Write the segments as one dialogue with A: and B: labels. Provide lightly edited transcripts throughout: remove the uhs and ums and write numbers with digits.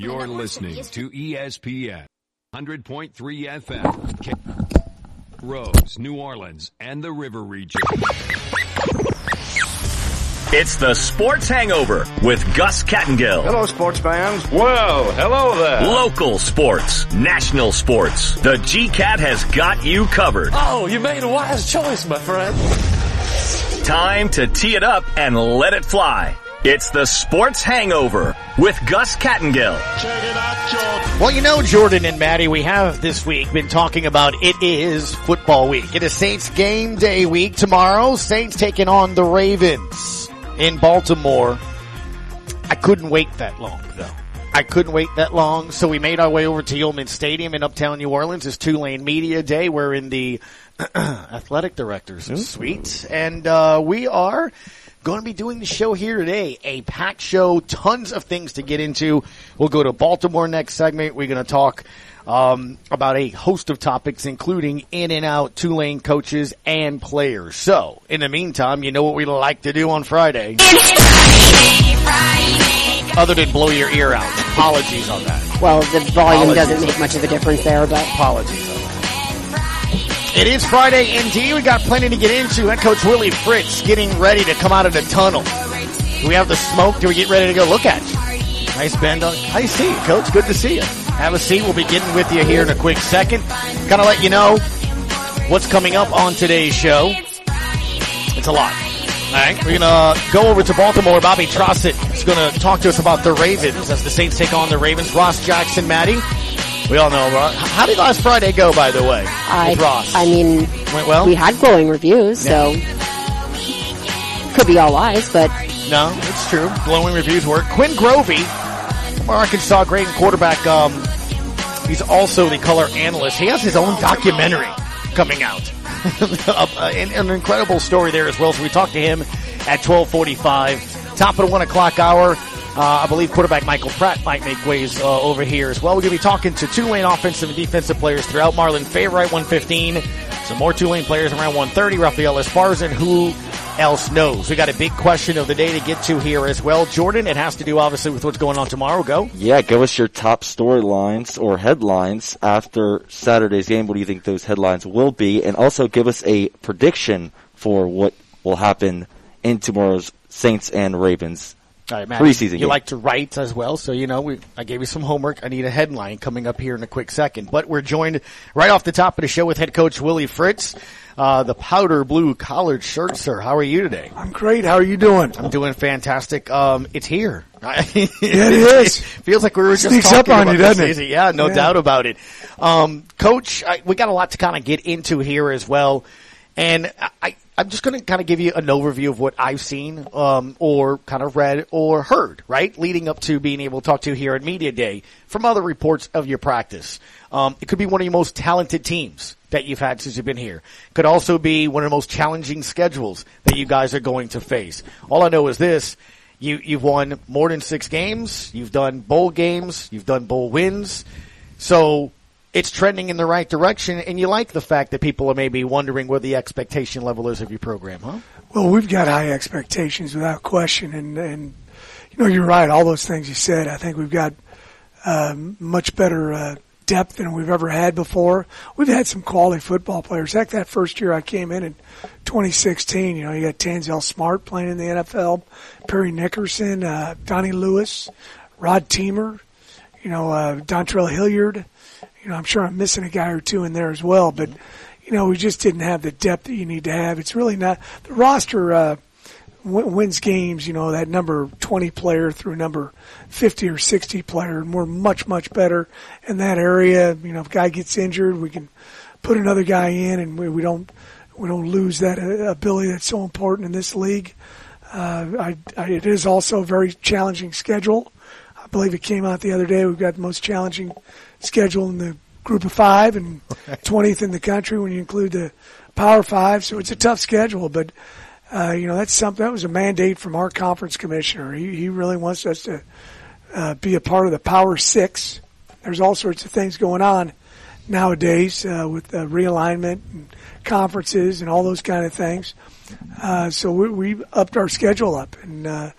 A: You're listening to ESPN 100.3 FM, Rose, New Orleans, and the River Region.
B: It's the Sports Hangover with Gus Kattengill.
C: Hello, sports fans.
D: Well, hello there.
B: Local sports, national sports. The GCAT has got you covered.
D: Oh, you made a wise choice, my friend.
B: Time to tee it up and let it fly. It's the Sports Hangover with Gus Kattengill.
D: Check it out, Jordan.
E: Well, you know, Jordan and Maddie, we have this week been talking about it is football week. It is Saints game day week tomorrow. Saints taking on the Ravens in Baltimore. I couldn't wait that long, though. I couldn't wait that long, so we made our way over to Yulman Stadium in Uptown New Orleans. It's Tulane Media Day. We're in the athletic director's suite, and we are going to be doing the show here today. A packed show, tons of things to get into. We'll go to Baltimore next segment. We're going to talk about a host of topics, including in and out Tulane coaches and players. So, in the meantime, you know what we like to do on Friday. Other than blow your ear out. Apologies on that.
F: Well, the volume doesn't make much of a difference there, but
E: apologies on that. It is Friday indeed. We got plenty to get into. Head coach Willie Fritz getting ready to come out of the tunnel. Do we have the smoke? Do we get ready to go? Look at you. Nice bend on. How you see you, Coach? Good to see you. Have a seat. We'll be getting with you here in a quick second. Kind of let you know what's coming up on today's show. It's a lot. All right, we're going to go over to Baltimore. Bobby Trossett is going to talk to us about the Ravens as the Saints take on the Ravens. Ross Jackson, Maddie. We all know. How did last Friday go, by the way, with Ross?
F: I mean,
E: went well?
F: We had glowing reviews, so could be all lies, but
E: no, it's true. Glowing reviews work. Quinn Grovey, from Arkansas, great quarterback. He's also the color analyst. He has his own documentary coming out. An incredible story there as well. So we talked to him at 12:45. Top of the 1 o'clock hour. I believe quarterback Michael Pratt might make ways over here as well. We're going to be talking to Tulane offensive and defensive players throughout. Marlon Favorite, 1:15. Some more Tulane players around 1:30. Rafael Esparza, who else knows? We got a big question of the day to get to here as well. Jordan, it has to do obviously with what's going on tomorrow. Go.
G: Yeah, give us your top storylines or headlines after Saturday's game. What do you think those headlines will be? And also give us a prediction for what will happen in tomorrow's Saints and Ravens
E: all right, Matt,
G: preseason
E: you
G: game.
E: Like to write as well, so I gave you some homework. I need a headline coming up here in a quick second. But we're joined right off the top of the show with head coach Willie Fritz, the powder blue collared shirt, sir. How are you today?
H: I'm great. How are you doing?
E: I'm doing fantastic. It's here.
H: Yeah, it is.
E: Feels like we were just
H: sneaks
E: talking
H: up on
E: about
H: you,
E: this
H: doesn't it?
E: season. Yeah, no doubt about it. Coach, we got a lot to kind of get into here as well, and I'm just going to kind of give you an overview of what I've seen, or kind of read or heard, right? Leading up to being able to talk to you here at Media Day from other reports of your practice. It could be one of your most talented teams that you've had since you've been here. Could also be one of the most challenging schedules that you guys are going to face. All I know is this. You've won more than 6 games. You've done bowl games. You've done bowl wins. So it's trending in the right direction, and you like the fact that people are maybe wondering where the expectation level is of your program, huh?
H: Well, we've got high expectations without question, and you're right. All those things you said, I think we've got much better depth than we've ever had before. We've had some quality football players. Heck, that first year I came in 2016, you got Tanzel Smart playing in the NFL, Perry Nickerson, Donnie Lewis, Rod Teamer, Dontrell Hilliard. I'm sure I'm missing a guy or two in there as well, but, we just didn't have the depth that you need to have. It's really not – the roster wins games, that number 20 player through number 50 or 60 player, and we're much, much better in that area. If a guy gets injured, we can put another guy in, and we don't lose that ability that's so important in this league. It is also a very challenging schedule. I believe it came out the other day. We've got the most challenging schedule in the group of 5 and 20th in the country when you include the Power 5. So it's a tough schedule, but that's something that was a mandate from our conference commissioner. He really wants us to be a part of the Power 6. There's all sorts of things going on nowadays with realignment and conferences and all those kind of things. So we upped our schedule up, and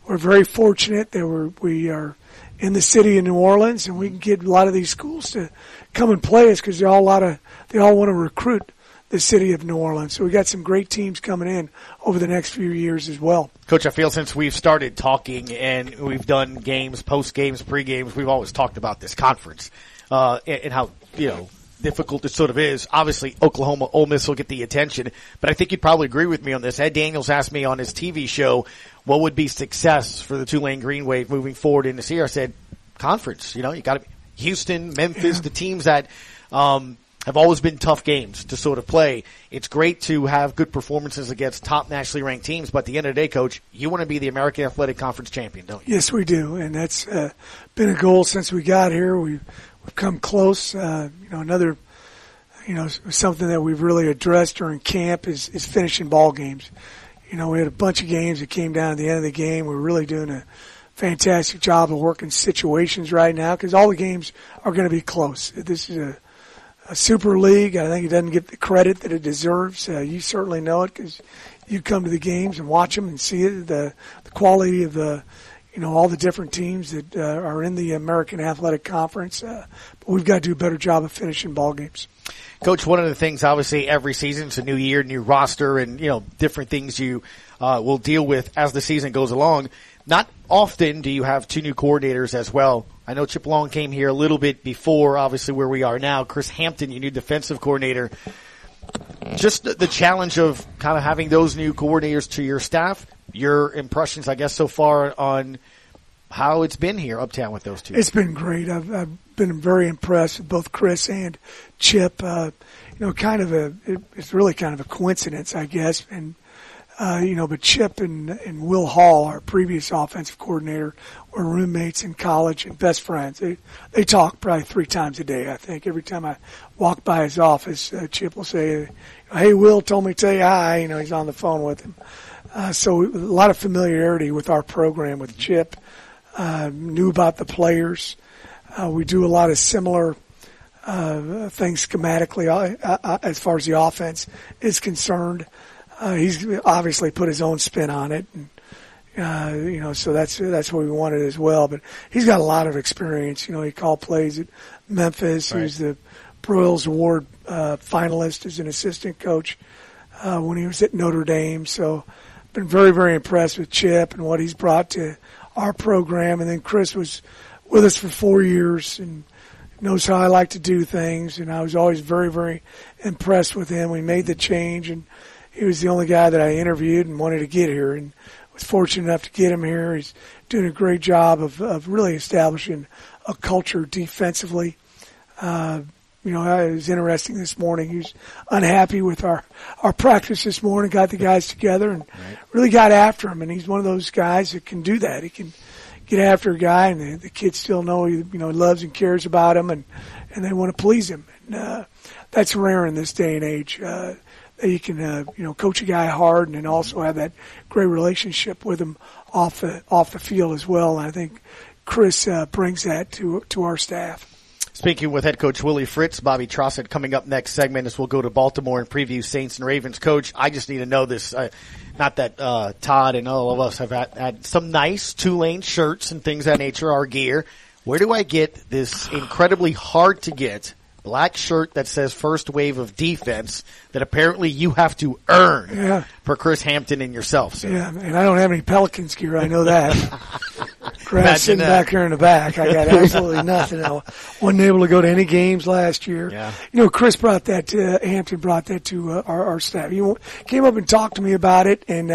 H: we're very fortunate that we are in the city of New Orleans, and we can get a lot of these schools to come and play us because they all want to recruit the city of New Orleans. So we got some great teams coming in over the next few years as well.
E: Coach, I feel since we've started talking and we've done games, post games, pre games, we've always talked about this conference and how difficult it sort of is. Obviously, Oklahoma, Ole Miss will get the attention, but I think you'd probably agree with me on this. Ed Daniels asked me on his TV show what would be success for the Tulane Green Wave moving forward in this year. I said, conference. You got to be Houston, Memphis, the teams that have always been tough games to sort of play. It's great to have good performances against top nationally ranked teams, but at the end of the day, Coach, you want to be the American Athletic Conference champion, don't you?
H: Yes, we do, and that's been a goal since we got here. We've come close. Another, something that we've really addressed during camp is finishing ball games. We had a bunch of games that came down at the end of the game. We're really doing a fantastic job of working situations right now because all the games are going to be close. This is a super league. I think it doesn't get the credit that it deserves. You certainly know it because you come to the games and watch them and see it, the quality of the all the different teams that are in the American Athletic Conference. But we've got to do a better job of finishing ball games.
E: Coach, one of the things, obviously, every season, it's a new year, new roster, and, different things you will deal with as the season goes along. Not often do you have two new coordinators as well. I know Chip Long came here a little bit before, obviously, where we are now. Chris Hampton, your new defensive coordinator. Just the challenge of kind of having those new coordinators to your staff. Your impressions, I guess, so far on how it's been here uptown with those two.
H: It's been great. I've been very impressed with both Chris and Chip. It's really kind of a coincidence, I guess. And, but Chip and Will Hall, our previous offensive coordinator, were roommates in college and best friends. They talk probably 3 times a day, I think. Every time I walk by his office, Chip will say, "Hey, Will told me to tell you hi." He's on the phone with him. So a lot of familiarity with our program with Chip. Knew about the players. We do a lot of similar things schematically as far as the offense is concerned. He's obviously put his own spin on it, and so that's what we wanted as well. But he's got a lot of experience. He called plays at Memphis. Right. He was the Broyles Award finalist as an assistant coach when he was at Notre Dame. So been very, very impressed with Chip and what he's brought to our program. And then Chris was with us for 4 years and knows how I like to do things. And I was always very, very impressed with him. We made the change, and he was the only guy that I interviewed and wanted to get here, and was fortunate enough to get him here. He's doing a great job of really establishing a culture defensively. It was interesting this morning. He was unhappy with our practice this morning, got the guys together and really got after him. And he's one of those guys that can do that. He can get after a guy, and the kids still know he loves and cares about him, and they want to please him. And that's rare in this day and age. That you can coach a guy hard and then also have that great relationship with him off the field as well. And I think Chris brings that to our staff.
E: Speaking with head coach Willie Fritz, Bobby Trossett coming up next segment as we'll go to Baltimore and preview Saints and Ravens. Coach, I just need to know this. Not that Todd and all of us have had some nice Tulane shirts and things of that nature, our gear. Where do I get this incredibly hard to get black shirt that says First Wave of Defense that apparently you have to earn for Chris Hampton and yourself? So.
H: Yeah, and I don't have any Pelicans gear. I know that. Grass sitting back here in the back. I got absolutely nothing. I wasn't able to go to any games last year. Yeah. Chris brought that to, Hampton brought that to our staff. He came up and talked to me about it, and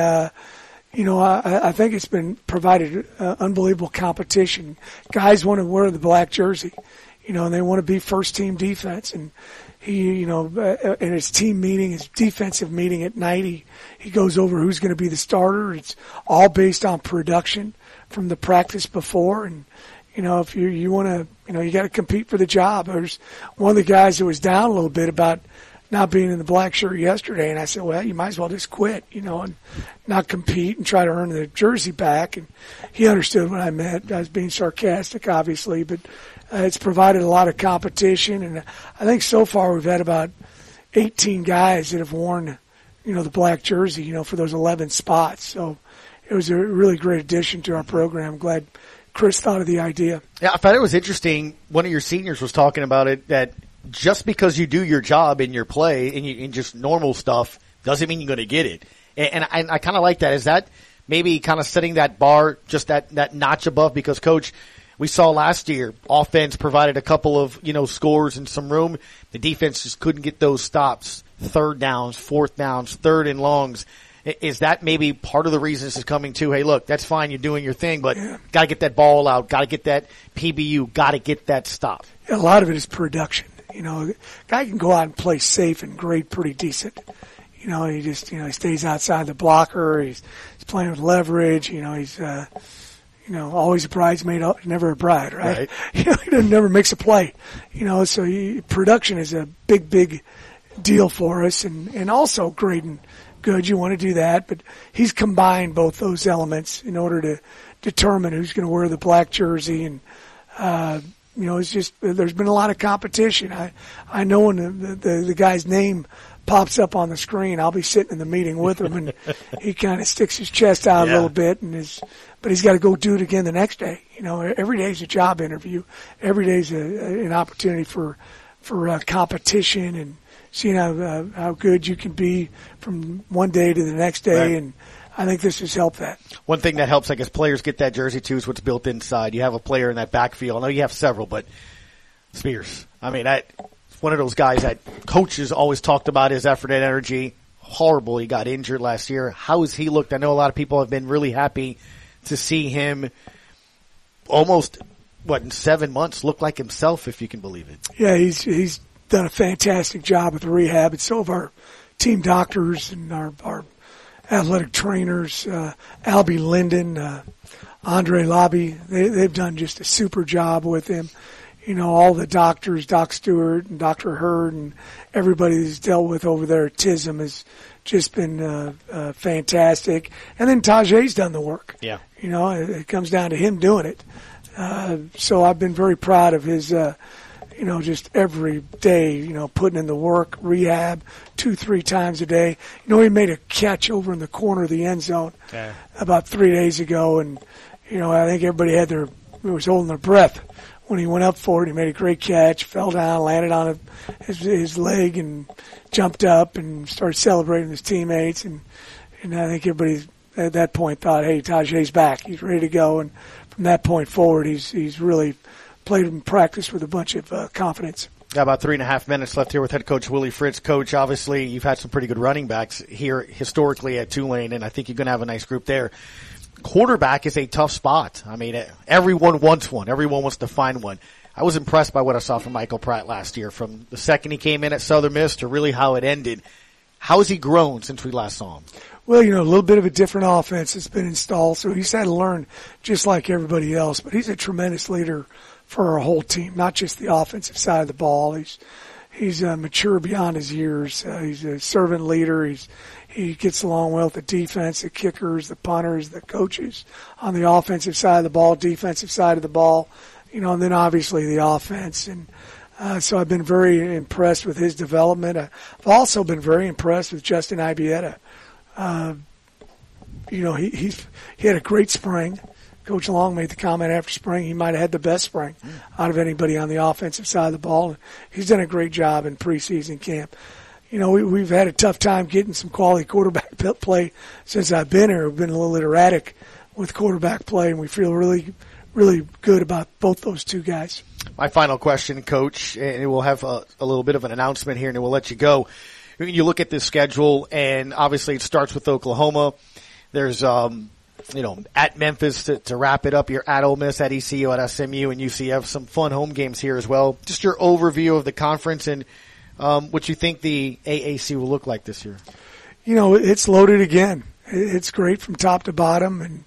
H: I think it's been provided unbelievable competition. Guys want to wear the black jersey. And they want to be first team defense. And he, in his team meeting, his defensive meeting at night, he goes over who's going to be the starter. It's all based on production from the practice before. And, if you want to, you got to compete for the job. There's one of the guys that was down a little bit about not being in the black shirt yesterday. And I said, well, you might as well just quit, and not compete and try to earn the jersey back. And he understood what I meant. I was being sarcastic, obviously, but it's provided a lot of competition, and I think so far we've had about 18 guys that have worn, the black jersey, for those 11 spots. So it was a really great addition to our program. I'm glad Chris thought of the idea.
E: Yeah, I thought it was interesting. One of your seniors was talking about it, that just because you do your job in your play and in just normal stuff doesn't mean you're going to get it. And I kind of like that. Is that maybe kind of setting that bar just that notch above? Because, Coach, we saw last year offense provided a couple of, scores and some room. The defense just couldn't get those stops, third downs, fourth downs, third and longs. Is that maybe part of the reason this is coming too? Hey, look, that's fine. You're doing your thing, but got to get that ball out. Got to get that PBU. Got to get that stop.
H: A lot of it is production. Guy can go out and play safe and grade pretty decent. He just, he stays outside the blocker. He's playing with leverage. He's, always a bridesmaid, never a bride, right? He never makes a play. So production is a big deal for us, and also grading good. You want to do that, but he's combined both those elements in order to determine who's going to wear the black jersey. And it's just there's been a lot of competition. I know when the guy's name pops up on the screen, I'll be sitting in the meeting with him, and he kind of sticks his chest out a little bit, but he's got to go do it again the next day. Every day's a job interview. Every day's an opportunity for competition and seeing how good you can be from one day to the next day. Right. And I think this has helped that. One thing that helps, I guess, players get that jersey too is what's built inside. You have a player in that backfield. I know you have several, but Spears, one of those guys that coaches always talked about his effort and energy. Horrible. He got injured last year. How has he looked? I know a lot of people have been really happy to see him almost, in 7 months look like himself, if you can believe it. Yeah, he's done a fantastic job with rehab, and so have our team doctors and our athletic trainers, Albie Linden, Andre Lobby. They've done just a super job with him. All the doctors, Doc Stewart and Dr. Hurd and everybody that's dealt with over there at TISM has just been fantastic. And then Tajay's done the work. Yeah. It comes down to him doing it. So I've been very proud of his, just every day, putting in the work, rehab 2-3 times a day. He made a catch over in the corner of the end zone about 3 days ago, and, I think everybody was holding their breath when he went up for it. He made a great catch, fell down, landed on his leg, and jumped up and started celebrating with his teammates. And I think everybody at that point thought, hey, Tajay's back. He's ready to go. And from that point forward, he's really played in practice with a bunch of confidence. Got about 3.5 minutes left here with head coach Willie Fritz. Coach, obviously you've had some pretty good running backs here historically at Tulane, and I think you're going to have a nice group there. Quarterback is a tough spot. Everyone wants one. Everyone wants to find one. I was impressed by what I saw from Michael Pratt last year, from the second he came in at Southern Miss to really how it ended. How has he grown since we last saw him? Well, a little bit of a different offense has been installed, so he's had to learn just like everybody else. But he's a tremendous leader for our whole team, not just the offensive side of the ball. He's mature beyond his years. He's a servant leader. He gets along well with the defense, the kickers, the punters, the coaches on the offensive side of the ball, defensive side of the ball, and then obviously the offense. And so I've been very impressed with his development. I've also been very impressed with Justin Ibieta. He had a great spring. Coach Long made the comment after spring he might have had the best spring out of anybody on the offensive side of the ball. He's done a great job in preseason camp. We've had a tough time getting some quality quarterback play since I've been here. We've been a little erratic with quarterback play, and we feel really, really good about both those two guys. My final question, Coach, and we'll have a little bit of an announcement here, and then we'll let you go. You look at this schedule, and obviously it starts with Oklahoma. There's, at Memphis to wrap it up. You're at Ole Miss, at ECU, at SMU, and UCF. Some fun home games here as well. Just your overview of the conference and what you think the AAC will look like this year. It's loaded again. It's great from top to bottom. And,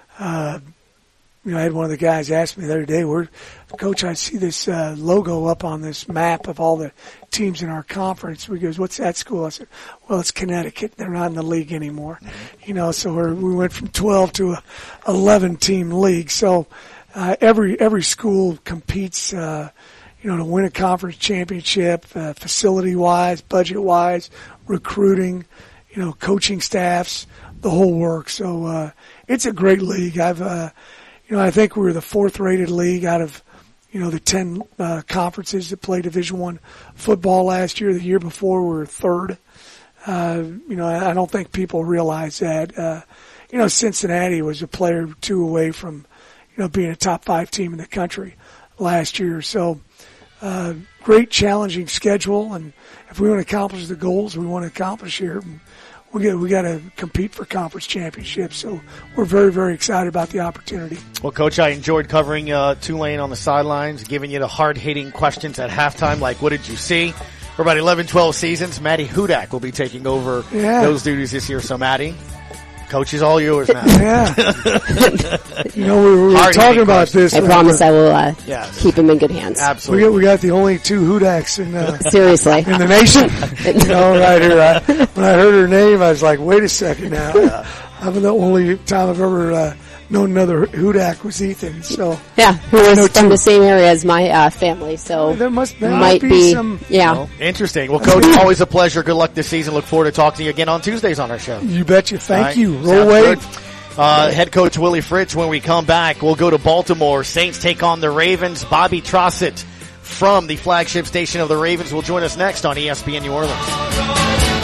H: I had one of the guys ask me the other day, Coach, I see this logo up on this map of all the teams in our conference. He goes, what's that school? I said, well, it's Connecticut. They're not in the league anymore. So we went from 12 to a 11-team league. So every school competes to win a conference championship, facility-wise, budget-wise, recruiting, coaching staffs, the whole works. So it's a great league. I think we were the 4th rated league out of the 10 conferences that play Division I football last year. The year before, we were 3rd. I don't think people realize that. Cincinnati was a player or 2 away from being a top 5 team in the country last year. So great challenging schedule, and if we want to accomplish the goals we want to accomplish here, we got to compete for conference championships. So we're very, very excited about the opportunity.
E: Well, Coach, I enjoyed covering Tulane on the sidelines, giving you the hard-hitting questions at halftime, like what did you see? For about 11-12 seasons, Maddie Hudak will be taking over those duties this year. So, Maddie, Coach is all yours now.
H: Yeah. We were talking about this.
F: I promise I will keep him in good hands.
E: Absolutely.
H: We got the only 2 Hudaks
F: Seriously.
H: in the nation. Right here. When I heard her name, I was like, wait a second now. I'm the only time I've ever known another Hudak was Ethan. So
F: who is from the same area as my family. So
H: there
F: might be some. Yeah.
E: Well, interesting. Well, Coach, always a pleasure. Good luck this season. Look forward to talking to you again on Tuesdays on our show.
H: You betcha. Thank you.
E: Roll Wade. Head coach Willie Fritz. When we come back, we'll go to Baltimore. Saints take on the Ravens. Bobby Trossett from the flagship station of the Ravens will join us next on ESPN New Orleans.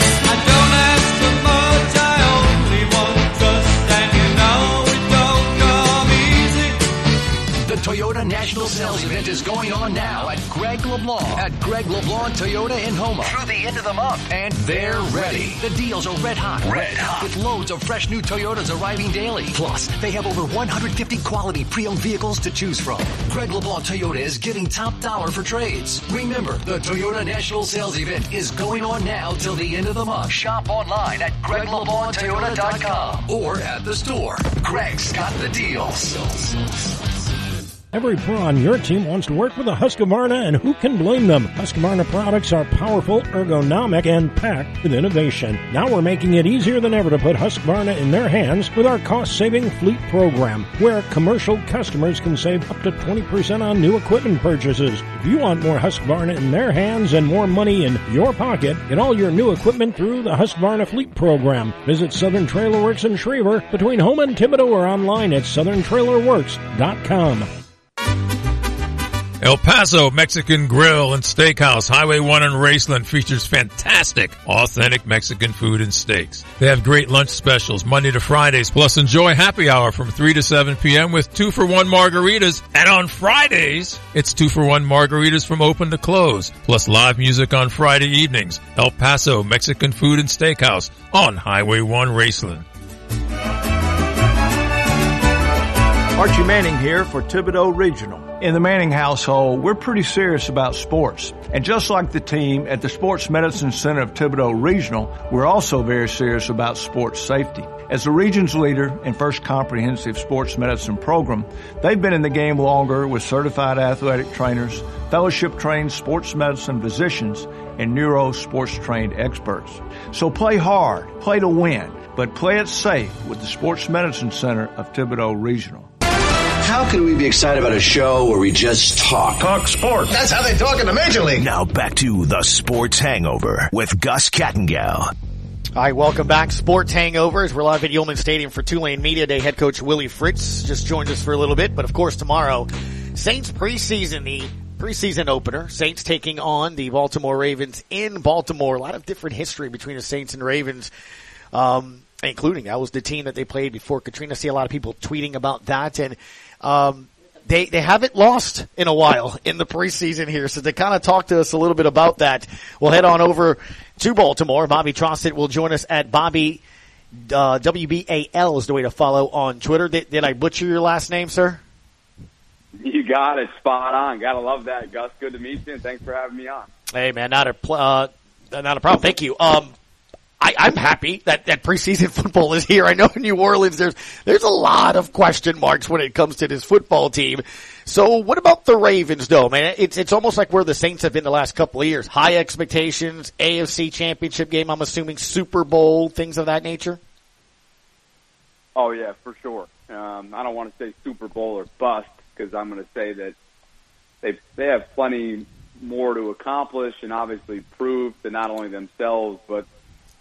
A: Toyota National Sales Event is going on now at Greg LeBlanc Toyota in Houma through the end of the month. And they're ready. The deals are red hot. With loads of fresh new Toyotas arriving daily. Plus, they have over 150 quality pre-owned vehicles to choose from. Greg LeBlanc Toyota is giving top dollar for trades. Remember, the Toyota National Sales Event is going on now till the end of the month. Shop online at GregLeBlancToyota.com or at the store. Greg's got the deals.
C: Every pro on your team wants to work with a Husqvarna, and who can blame them? Husqvarna products are powerful, ergonomic, and packed with innovation. Now we're making it easier than ever to put Husqvarna in their hands with our cost-saving fleet program, where commercial customers can save up to 20% on new equipment purchases. If you want more Husqvarna in their hands and more money in your pocket, get all your new equipment through the Husqvarna fleet program. Visit Southern Trailer Works in Schriever, between Houma and Thibodeau, or online at southerntrailerworks.com.
I: El Paso Mexican Grill and Steakhouse, Highway 1 in Raceland, features fantastic, authentic Mexican food and steaks. They have great lunch specials Monday to Fridays, plus enjoy happy hour from 3 to 7 p.m. with 2-for-1 margaritas. And on Fridays, it's 2-for-1 margaritas from open to close, plus live music on Friday evenings. El Paso Mexican Food and Steakhouse on Highway 1 Raceland.
J: Archie Manning here for Thibodeau Regional. In the Manning household, we're pretty serious about sports. And just like the team at the Sports Medicine Center of Thibodeau Regional, we're also very serious about sports safety. As the region's leader in First Comprehensive Sports Medicine Program, they've been in the game longer with certified athletic trainers, fellowship-trained sports medicine physicians, and neuro sports-trained experts. So play hard, play to win, but play it safe with the Sports Medicine Center of Thibodeau Regional.
K: How can we be excited about a show where we just talk?
B: Talk sports.
K: That's how they talk in the Major League.
B: Now back to the Sports Hangover with Gus Kattengell.
E: All right, welcome back. Sports Hangovers. We're live at Yulman Stadium for Tulane Media Day. Head coach Willie Fritz just joined us for a little bit, but of course tomorrow, Saints preseason, the preseason opener. Saints taking on the Baltimore Ravens in Baltimore. A lot of different history between the Saints and Ravens, including that was the team that they played before Katrina. I see a lot of people tweeting about that, and they haven't lost in a while in the preseason here, so to kind of talk to us a little bit about that, we'll head on over to Baltimore. Bobby Trossett will join us at Bobby, WBAL is the way to follow on Twitter. Did I butcher your last name, sir?
L: You got it. Spot on. Gotta love that, Gus. Good to meet you, and thanks for having me on.
E: Hey, man, not a problem. Thank you. I'm happy that preseason football is here. I know in New Orleans there's a lot of question marks when it comes to this football team. So what about the Ravens, though, man? It's almost like where the Saints have been the last couple of years. High expectations, AFC Championship game, I'm assuming Super Bowl, things of that nature?
L: Oh, yeah, for sure. I don't want to say Super Bowl or bust, because I'm going to say that they have plenty more to accomplish and obviously prove to not only themselves but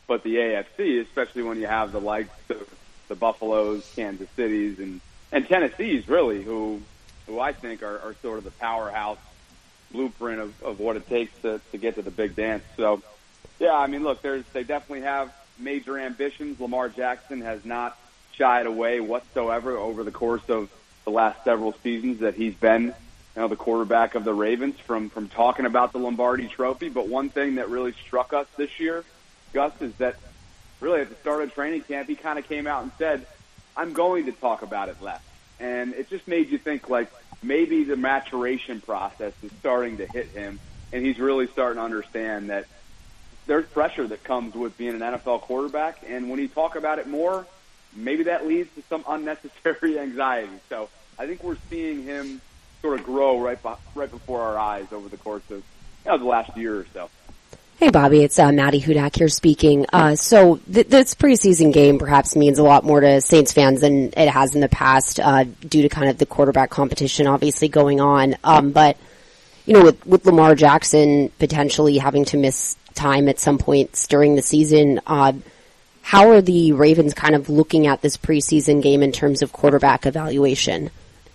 L: but the AFC, especially when you have the likes of the Buffaloes, Kansas Cities, and Tennessee's really, who I think are sort of the powerhouse blueprint of what it takes to get to the big dance. So, yeah, I mean, look, they definitely have major ambitions. Lamar Jackson has not shied away whatsoever over the course of the last several seasons that he's been, the quarterback of the Ravens, from talking about the Lombardi Trophy. But one thing that really struck us this year, Gus, is that really at the start of training camp, he kind of came out and said, I'm going to talk about it less. And it just made you think, like, maybe the maturation process is starting to hit him, and he's really starting to understand that there's pressure that comes with being an NFL quarterback. And when you talk about it more, maybe that leads to some unnecessary anxiety. So I think we're seeing him sort of grow right before our eyes over the course of the last year or so.
F: Hey, Bobby, it's Maddie Hudak here speaking. So this preseason game perhaps means a lot more to Saints fans than it has in the past due to kind of the quarterback competition obviously going on. But, with Lamar Jackson potentially having to miss time at some points during the season, how are the Ravens kind of looking at this preseason game in terms of quarterback evaluation?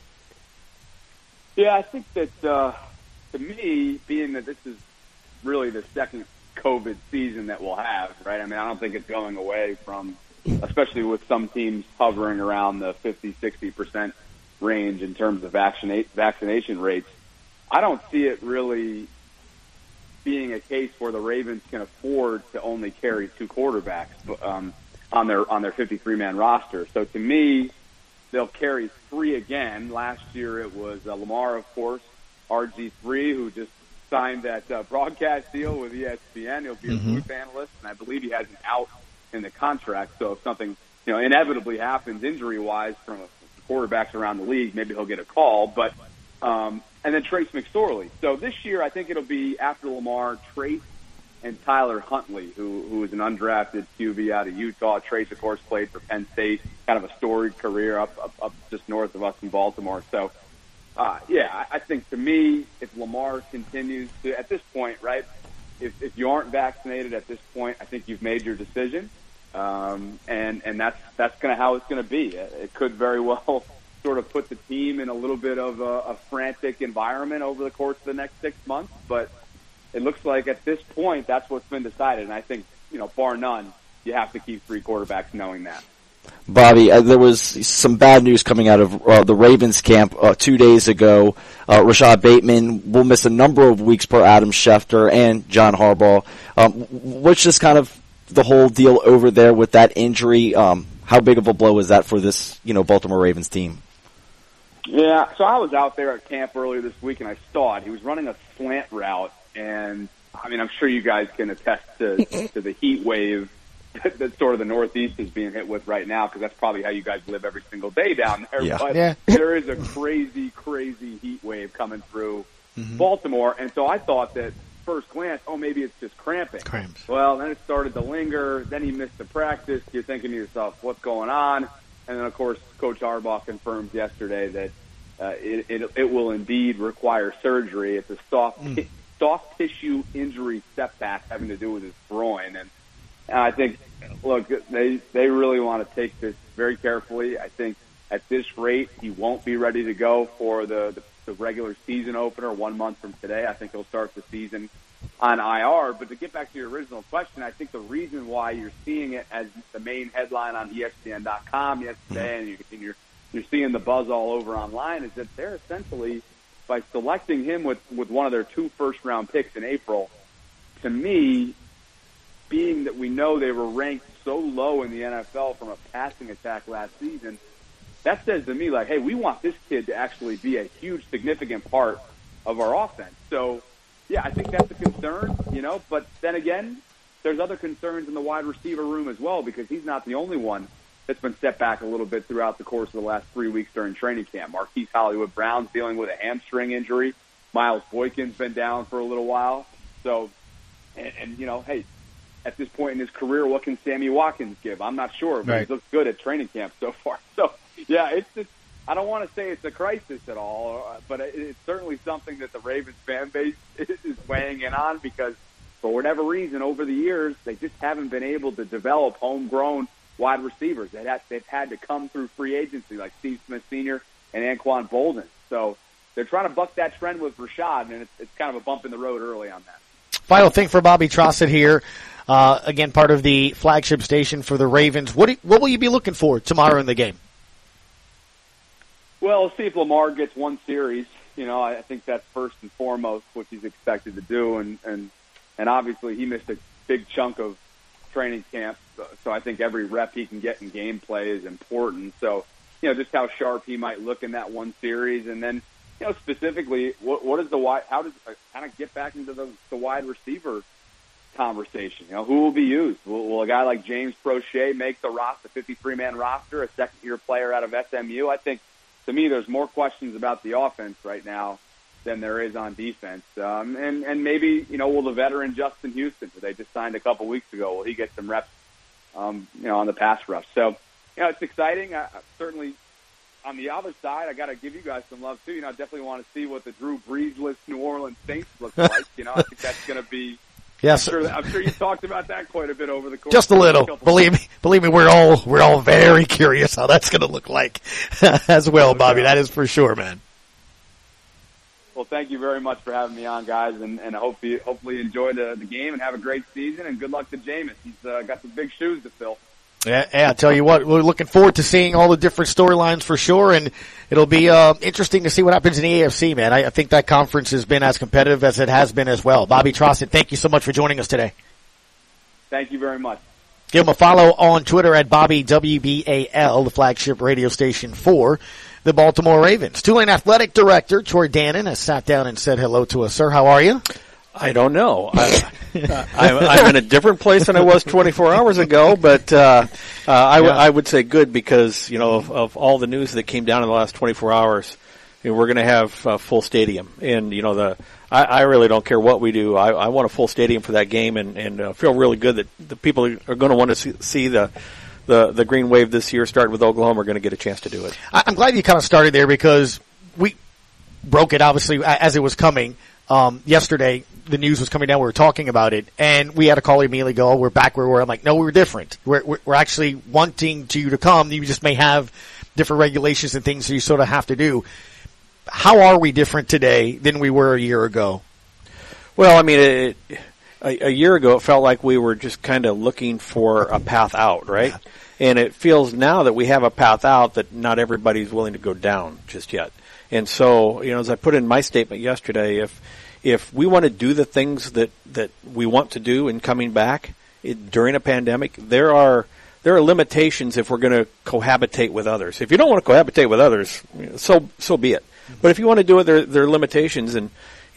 L: Yeah, I think that to me, being that this is really the second COVID season that we'll have, right? I mean, I don't think it's going away from, especially with some teams hovering around the 50-60% range in terms of vaccination rates. I don't see it really being a case where the Ravens can afford to only carry two quarterbacks on their 53-man roster. So to me, they'll carry three again. Last year it was Lamar, of course, RG3, who just signed that broadcast deal with ESPN. He'll be a booth analyst, and I believe he has an out in the contract. So if something inevitably happens injury-wise from quarterbacks around the league, maybe he'll get a call. But and then Trace McSorley. So this year I think it'll be after Lamar, Trace and Tyler Huntley, who is an undrafted QB out of Utah. Trace, of course, played for Penn State, kind of a storied career up just north of us in Baltimore. So, I think to me, if Lamar continues to, at this point, right, if you aren't vaccinated at this point, I think you've made your decision. And that's kind of how it's going to be. It could very well sort of put the team in a little bit of a frantic environment over the course of the next 6 months, but it looks like at this point that's what's been decided. And I think, bar none, you have to keep three quarterbacks knowing that.
G: Bobby, there was some bad news coming out of the Ravens camp 2 days ago. Rashad Bateman will miss a number of weeks per Adam Schefter and John Harbaugh. What's just kind of the whole deal over there with that injury? How big of a blow is that for this, Baltimore Ravens team?
L: Yeah, so I was out there at camp earlier this week, and I saw it. He was running a slant route, and, I mean, I'm sure you guys can attest to the heat wave that sort of the Northeast is being hit with right now, because that's probably how you guys live every single day down there.
G: Yeah.
L: But there is a crazy, crazy heat wave coming through Baltimore, and so I thought that first glance, maybe it's just cramping.
E: Cramps.
L: Well, then it started to linger. Then he missed the practice. You're thinking to yourself, what's going on? And then, of course, Coach Harbaugh confirmed yesterday that it will indeed require surgery. It's a soft tissue injury setback having to do with his groin. And I think, look, they really want to take this very carefully. I think at this rate, he won't be ready to go for the regular season opener 1 month from today. I think he'll start the season on IR. But to get back to your original question, I think the reason why you're seeing it as the main headline on ESPN.com yesterday, and you're seeing the buzz all over online, is that they're essentially, by selecting him with one of their 2 first-round picks in April, to me, being that we know they were ranked so low in the NFL from a passing attack last season, that says to me, like, hey, we want this kid to actually be a huge, significant part of our offense. So, yeah, I think that's a concern, but then again, there's other concerns in the wide receiver room as well, because he's not the only one that's been set back a little bit throughout the course of the last 3 weeks during training camp. Marquise Hollywood Brown's dealing with a hamstring injury. Miles Boykin's been down for a little while. So, and hey, at this point in his career, what can Sammy Watkins give? I'm not sure, but He's looked good at training camp so far. So, yeah, it's just, I don't want to say it's a crisis at all, but it's certainly something that the Ravens fan base is weighing in on, because for whatever reason, over the years, they just haven't been able to develop homegrown wide receivers. They've had to come through free agency like Steve Smith Sr. and Anquan Bolden. So they're trying to buck that trend with Rashad, and it's kind of a bump in the road early on that.
E: Final thing for Bobby Trossett here. Again, part of the flagship station for the Ravens. What will you be looking for tomorrow in the game?
L: Well, see if Lamar gets one series. I think that's first and foremost what he's expected to do, and obviously he missed a big chunk of training camp, so I think every rep he can get in game play is important. So, just how sharp he might look in that one series, and then, specifically, what is how does kind of get back into the wide receiver conversation? Who will be used? Will a guy like James Prochet make the 53-man roster, a second-year player out of SMU? I think, to me, there's more questions about the offense right now than there is on defense. And maybe, will the veteran Justin Houston, who they just signed a couple weeks ago, will he get some reps, on the pass rush? So, it's exciting. Certainly, on the other side, I got to give you guys some love, too. I definitely want to see what the Drew Brees-less New Orleans Saints look like. I think that's going to be...
E: Yes,
L: I'm sure you talked about that quite a bit over the course.
E: Just a little. Believe me, we're all very curious how that's going to look like as well, Bobby. That is for sure, man.
L: Well, thank you very much for having me on, guys, and I hopefully enjoy the game and have a great season. And good luck to Jameis. He's got some big shoes to fill.
E: Yeah, I tell you what, we're looking forward to seeing all the different storylines for sure, and it'll be interesting to see what happens in the AFC, man. I think that conference has been as competitive as it has been as well. Bobby Trossett, thank you so much for joining us today.
L: Thank you very much.
E: Give him a follow on Twitter at Bobby WBAL, the flagship radio station for the Baltimore Ravens. Tulane Athletic Director Troy Dannon has sat down and said hello to us. Sir, how are you?
M: I don't know. I'm in a different place than I was 24 hours ago, but I would say good because, of all the news that came down in the last 24 hours, we're going to have full stadium. And, I really don't care what we do. I want a full stadium for that game and feel really good that the people are going to want to see the Green Wave this year, starting with Oklahoma, are going to get a chance to do it.
E: I'm glad you kind of started there because we broke it, obviously, as it was coming. Yesterday, the news was coming down. We were talking about it, and we had a call immediately go, we're back where we were. I'm like, no, we were different. We're actually wanting you to come. You just may have different regulations and things that you sort of have to do. How are we different today than we were a year ago?
M: Well, I mean, a year ago, it felt like we were just kind of looking for a path out, right? Yeah. And it feels now that we have a path out that not everybody's willing to go down just yet. And so, as I put in my statement yesterday, if we want to do the things that we want to do in coming back during a pandemic, there are limitations if we're going to cohabitate with others. If you don't want to cohabitate with others, so be it. But if you want to do it, there are limitations. And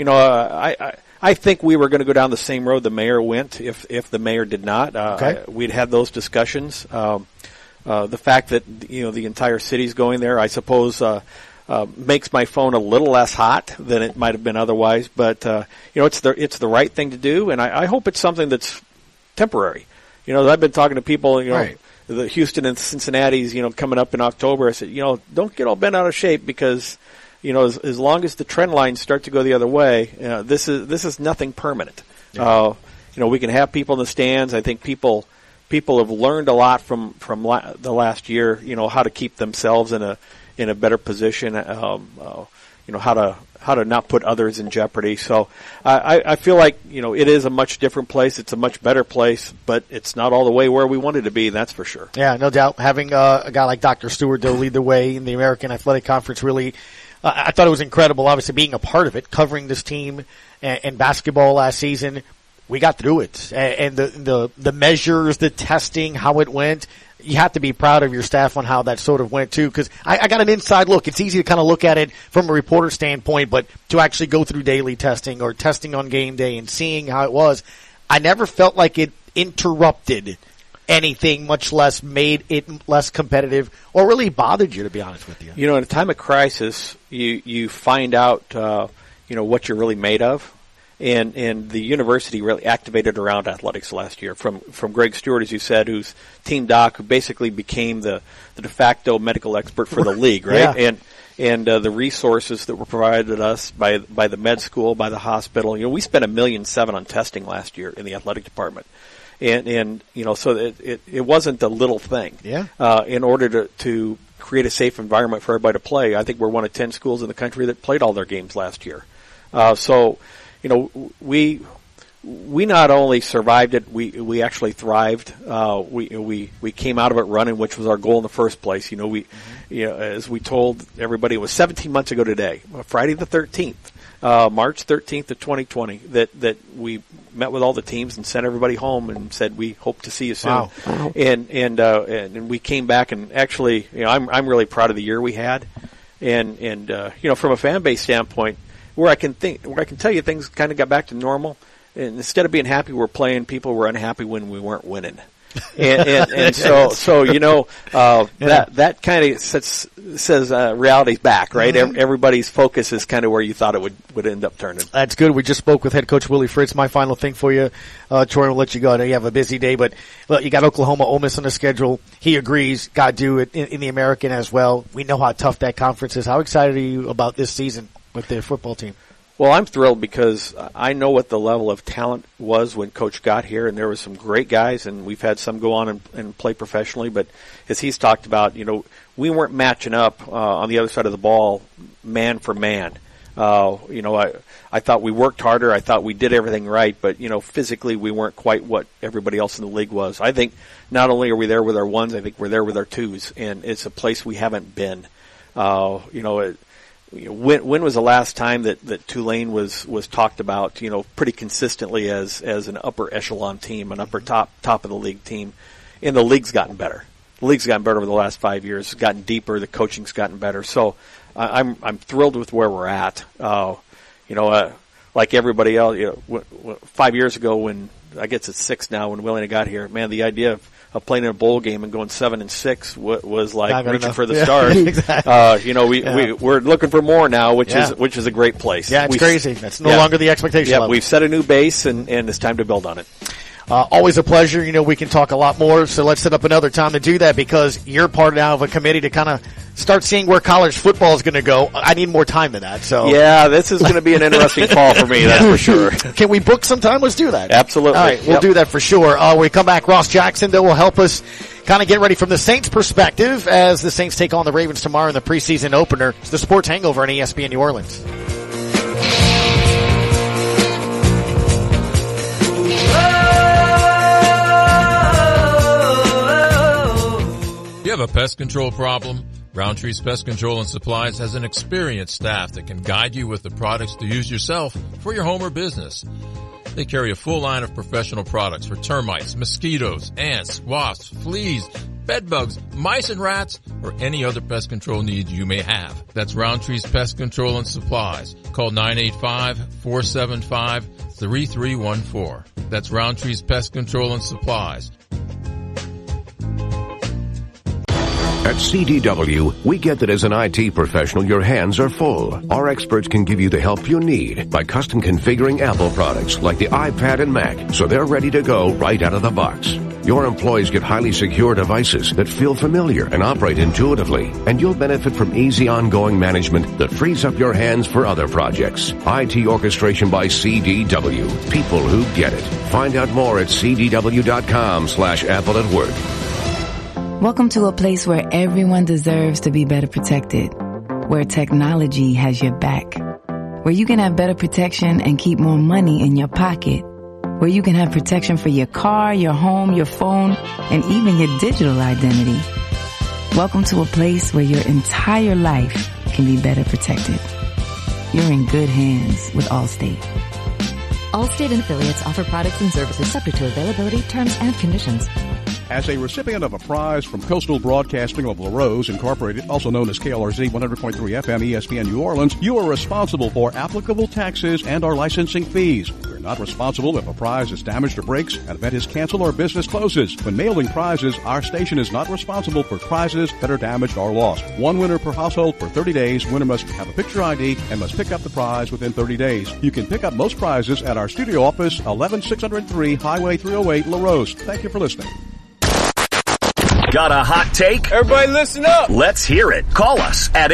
M: I think we were going to go down the same road the mayor went if the mayor did not.
E: Okay.
M: We'd had those discussions. The fact that the entire city's going there, I suppose. Makes my phone a little less hot than it might have been otherwise, but it's the right thing to do, and I hope it's something that's temporary. I've been talking to people,
E: right.
M: The Houston and Cincinnati's, coming up in October. I said, don't get all bent out of shape because, as long as the trend lines start to go the other way, this is nothing permanent.
E: Yeah.
M: We can have people in the stands. I think people have learned a lot from the last year. How to keep themselves in a better position, how to not put others in jeopardy. So I feel like, it is a much different place. It's a much better place, but it's not all the way where we wanted to be, that's for sure.
E: Yeah, no doubt. Having a guy like Dr. Stewart to lead the way in the American Athletic Conference really, I thought it was incredible, obviously being a part of it, covering this team and basketball last season. We got through it. And the measures, the testing, how it went, you have to be proud of your staff on how that sort of went too, because I got an inside look. It's easy to kind of look at it from a reporter standpoint, but to actually go through daily testing or testing on game day and seeing how it was, I never felt like it interrupted anything, much less made it less competitive or really bothered you, to be honest with you.
M: In a time of crisis, you find out, what you're really made of. And the university really activated around athletics last year from Greg Stewart, as you said, who's team doc, who basically became the de facto medical expert for the league, right?
E: Yeah.
M: the resources that were provided us by the med school, by the hospital. We spent $1.7 million on testing last year in the athletic department. And so it wasn't a little thing. Yeah. In order to create a safe environment for everybody to play, I think we're one of 10 schools in the country that played all their games last year. So we not only survived it, we actually thrived. We came out of it running, which was our goal in the first place. As we told everybody, it was 17 months ago today, Friday the 13th. March 13th of 2020, that we met with all the teams and sent everybody home and said we hope to see you soon. Wow. And we came back, and actually, I'm really proud of the year we had, and from a fan base standpoint, where I can tell you things kind of got back to normal, and instead of being happy we're playing, people were unhappy when we weren't winning. And so that kind of says reality's back, right? Mm-hmm. Everybody's focus is kind of where you thought it would end up turning.
E: That's good. We just spoke with head coach Willie Fritz. My final thing for you, Troy, we'll let you go. I know you have a busy day, but look, you got Oklahoma, Ole Miss on the schedule. He agrees. Got to do it in the American as well. We know how tough that conference is. How excited are you about this season with the football team?
M: Well, I'm thrilled because I know what the level of talent was when Coach got here, and there were some great guys, and we've had some go on and play professionally. But as he's talked about, we weren't matching up on the other side of the ball man for man. I thought we worked harder. I thought we did everything right, but physically we weren't quite what everybody else in the league was. I think not only are we there with our ones, I think we're there with our twos, and it's a place we haven't been. When was the last time that Tulane was talked about, pretty consistently as an upper echelon team, an upper top of the league team? And the league's gotten better. The league's gotten better over the last 5 years. It's gotten deeper. The coaching's gotten better. So I'm thrilled with where we're at. Like everybody else, 5 years ago when, I guess it's 6 now, when Willie got here, man, the idea of playing in a bowl game and going 7-6 was like reaching for the stars. Exactly. We're looking for more now, which is a great place.
E: Yeah, it's crazy. That's no longer the expectation level.
M: We've set a new base, and it's time to build on it.
E: Always a pleasure. We can talk a lot more, so let's set up another time to do that because you're part now of a committee to kind of start seeing where college football is going to go. I need more time than that. So
M: yeah, this is going to be an interesting fall for me, that's for sure.
E: Can we book some time? Let's do that.
M: Absolutely.
E: All right, we'll do that for sure. When we come back, Ross Jackson, though, will help us kind of get ready from the Saints' perspective as the Saints take on the Ravens tomorrow in the preseason opener. It's the Sports Hangover on ESPN New Orleans.
I: You have a pest control problem? Roundtree's Pest Control and Supplies has an experienced staff that can guide you with the products to use yourself for your home or business. They carry a full line of professional products for termites, mosquitoes, ants, wasps, fleas, bed bugs, mice and rats, or any other pest control needs you may have. That's Roundtree's Pest Control and Supplies. Call 985-475-3314. That's Roundtree's Pest Control and Supplies.
N: At CDW, we get that as an IT professional, your hands are full. Our experts can give you the help you need by custom configuring Apple products like the iPad and Mac, so they're ready to go right out of the box. Your employees get highly secure devices that feel familiar and operate intuitively, and you'll benefit from easy ongoing management that frees up your hands for other projects. IT orchestration by CDW. People who get it. Find out more at cdw.com/Apple at Work.
O: Welcome to a place where everyone deserves to be better protected, where technology has your back, where you can have better protection and keep more money in your pocket, where you can have protection for your car, your home, your phone, and even your digital identity. Welcome to a place where your entire life can be better protected. You're in good hands with Allstate.
P: Allstate and affiliates offer products and services subject to availability, terms, and conditions.
Q: As a recipient of a prize from Coastal Broadcasting of LaRose Incorporated, also known as KLRZ 100.3 FM ESPN New Orleans, you are responsible for applicable taxes and our licensing fees. We're not responsible if a prize is damaged or breaks, an event is canceled, or business closes. When mailing prizes, our station is not responsible for prizes that are damaged or lost. One winner per household for 30 days. Winner must have a picture ID and must pick up the prize within 30 days. You can pick up most prizes at our studio office, 11603 Highway 308, LaRose. Thank you for listening.
B: Got a hot take?
D: Everybody listen up.
B: Let's hear it. Call us at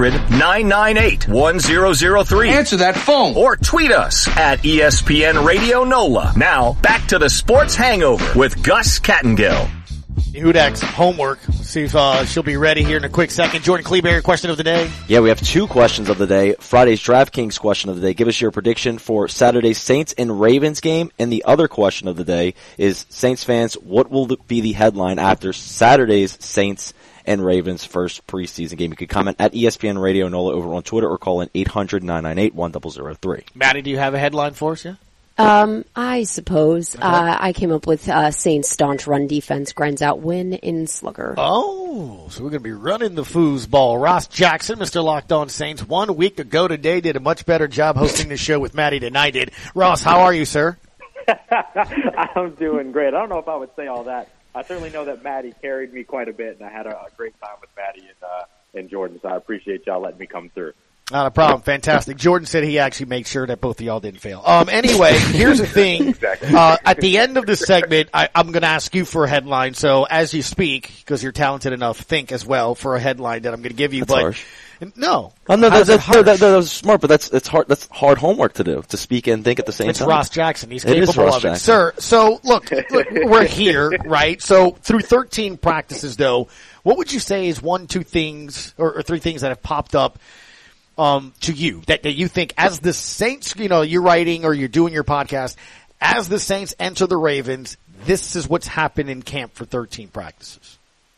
B: 800-998-1003.
D: Answer that phone.
B: Or tweet us at ESPN Radio NOLA. Now, back to the Sports Hangover with Gus Kattengill.
E: Hudak's homework. See if she'll be ready here in a quick second. Jordan Kleber, question of the day.
G: Yeah, we have two questions of the day. Friday's DraftKings question of the day. Give us your prediction for Saturday's Saints and Ravens game. And the other question of the day is, Saints fans, what will be the headline after Saturday's Saints and Ravens first preseason game? You can comment at ESPN Radio NOLA over on Twitter or call in 800-998-1003.
E: Maddie, do you have a headline for us? Yeah?
F: I suppose. Okay. I came up with Saints staunch run defense grinds out win in Slugger.
E: Oh, so we're going to be running the foosball. Ross Jackson, Mr. Locked On Saints, 1 week ago today did a much better job hosting the show with Maddie than I did. Ross, how are you, sir?
R: I'm doing great. I don't know if I would say all that. I certainly know that Maddie carried me quite a bit, and I had a great time with Maddie and Jordan, so I appreciate y'all letting me come through.
E: Not a problem. Fantastic. Jordan said he actually made sure that both of y'all didn't fail. Anyway, here's the thing.
R: Exactly.
E: At the end of this segment, I'm going to ask you for a headline. So as you speak, because you're talented enough, think as well for a headline that I'm going to give you.
G: That's harsh.
E: No.
G: Oh, no, that was smart, but that's hard homework to do, to speak and think at the same time.
E: It's Ross Jackson. He's capable of it. Sir, so look, we're here, right? So through 13 practices, though, what would you say is 1, 2 things or 3 things that have popped up to you that you think as the Saints, you're writing or you're doing your podcast, as the Saints enter the Ravens, this is what's happened in camp for 13 practices?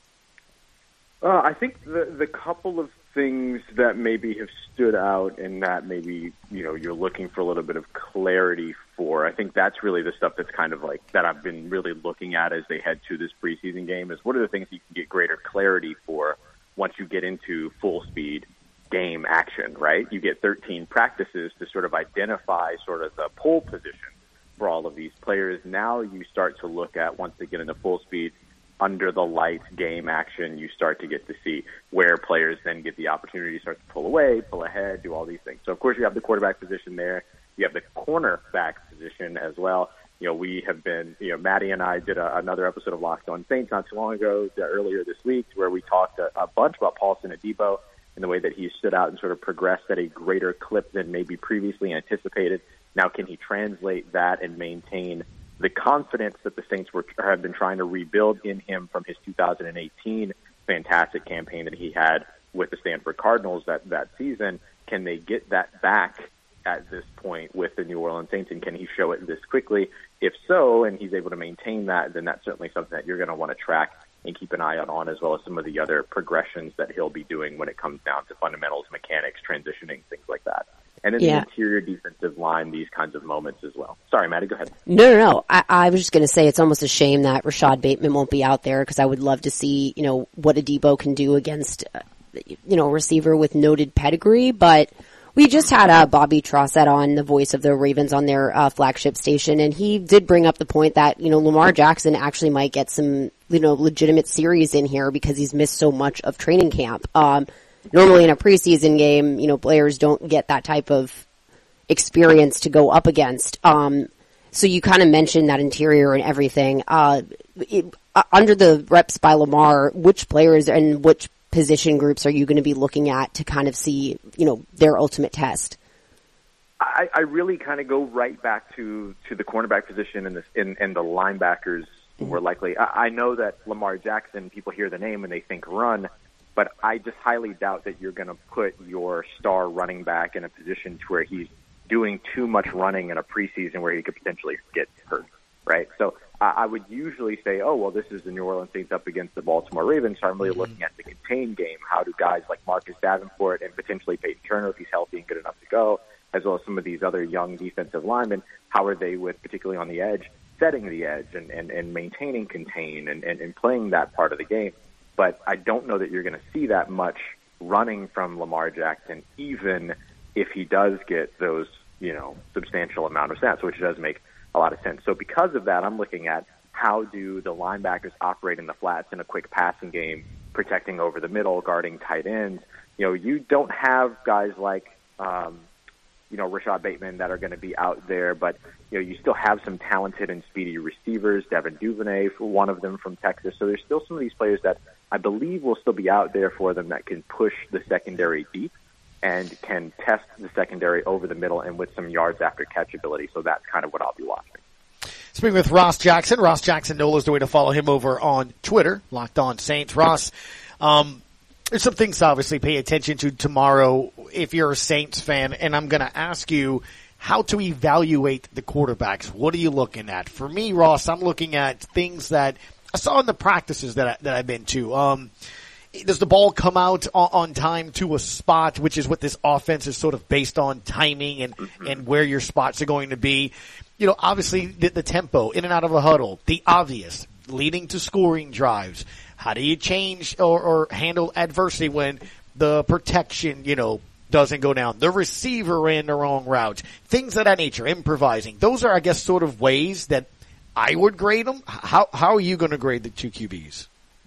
L: I think the couple of things that maybe have stood out and that maybe, you're looking for a little bit of clarity for, I think that's really the stuff that's kind of like that I've been really looking at as they head to this preseason game is what are the things you can get greater clarity for once you get into full speed game action, right? You get 13 practices to sort of identify sort of the pole position for all of these players. Now you start to look at, once they get into full speed, under the lights game action, you start to get to see where players then get the opportunity to start to pull away, pull ahead, do all these things. So, of course, you have the quarterback position there. You have the cornerback position as well. We have been, Maddie and I did another episode of Locked On Saints not too long ago, earlier this week, where we talked a bunch about Paulson Adebo and the way that he stood out and sort of progressed at a greater clip than maybe previously anticipated. Now, can he translate that and maintain the confidence that the Saints have been trying to rebuild in him from his 2018 fantastic campaign that he had with the Stanford Cardinals that season? Can they get that back at this point with the New Orleans Saints, and can he show it this quickly? If so, and he's able to maintain that, then that's certainly something that you're going to want to track and keep an eye out on, as well as some of the other progressions that he'll be doing when it comes down to fundamentals, mechanics, transitioning, things like that. And then the interior defensive line, these kinds of moments as well. Sorry, Maddie, go ahead.
F: No. I was just going to say it's almost a shame that Rashad Bateman won't be out there because I would love to see, what Adebo can do against, a receiver with noted pedigree. But we just had Bobby Trossett on, the voice of the Ravens, on their flagship station, and he did bring up the point that, Lamar Jackson actually might get some, legitimate series in here because he's missed so much of training camp. Normally in a preseason game, players don't get that type of experience to go up against. So you kind of mentioned that interior and everything. Under the reps by Lamar, which players and which position groups are you going to be looking at to kind of see, their ultimate test?
L: I really kind of go right back to the cornerback position and the linebackers were likely. I know that Lamar Jackson, people hear the name and they think run, but I just highly doubt that you're going to put your star running back in a position to where he's doing too much running in a preseason where he could potentially get hurt, right? So I would usually say, this is the New Orleans Saints up against the Baltimore Ravens, so I'm really looking at the contained game. How do guys like Marcus Davenport and potentially Peyton Turner, if he's healthy and good enough to go, as well as some of these other young defensive linemen, how are they with, particularly on the edge, setting the edge and maintaining contain and playing that part of the game. But I don't know that you're going to see that much running from Lamar Jackson, even if he does get those, substantial amount of snaps, which does make a lot of sense. So because of that, I'm looking at how do the linebackers operate in the flats in a quick passing game, protecting over the middle, guarding tight ends. You don't have guys like,
R: Rashad Bateman that are going to be out there, but you still have some talented and speedy receivers, Devin Duvernay, for one of them from Texas. So there's still some of these players that I believe will still be out there for them that can push the secondary deep and can test the secondary over the middle and with some yards after catch ability. So that's kind of what I'll be watching.
E: Speaking with Ross Jackson. Ross Jackson Nola is the way to follow him over on Twitter, Locked On Saints. Ross, there's some things to obviously pay attention to tomorrow if you're a Saints fan, and I'm going to ask you how to evaluate the quarterbacks. What are you looking at? For me, Ross, I'm looking at things that I saw in the practices that I've been to. Does the ball come out on time to a spot, which is what this offense is sort of based on, timing and where your spots are going to be? Obviously the tempo, in and out of a huddle, the obvious, leading to scoring drives. How do you change or handle adversity when the protection, doesn't go down? The receiver ran the wrong route. Things of that nature, improvising. Those are, I guess, sort of ways that I would grade them. How are you going to grade the two QBs?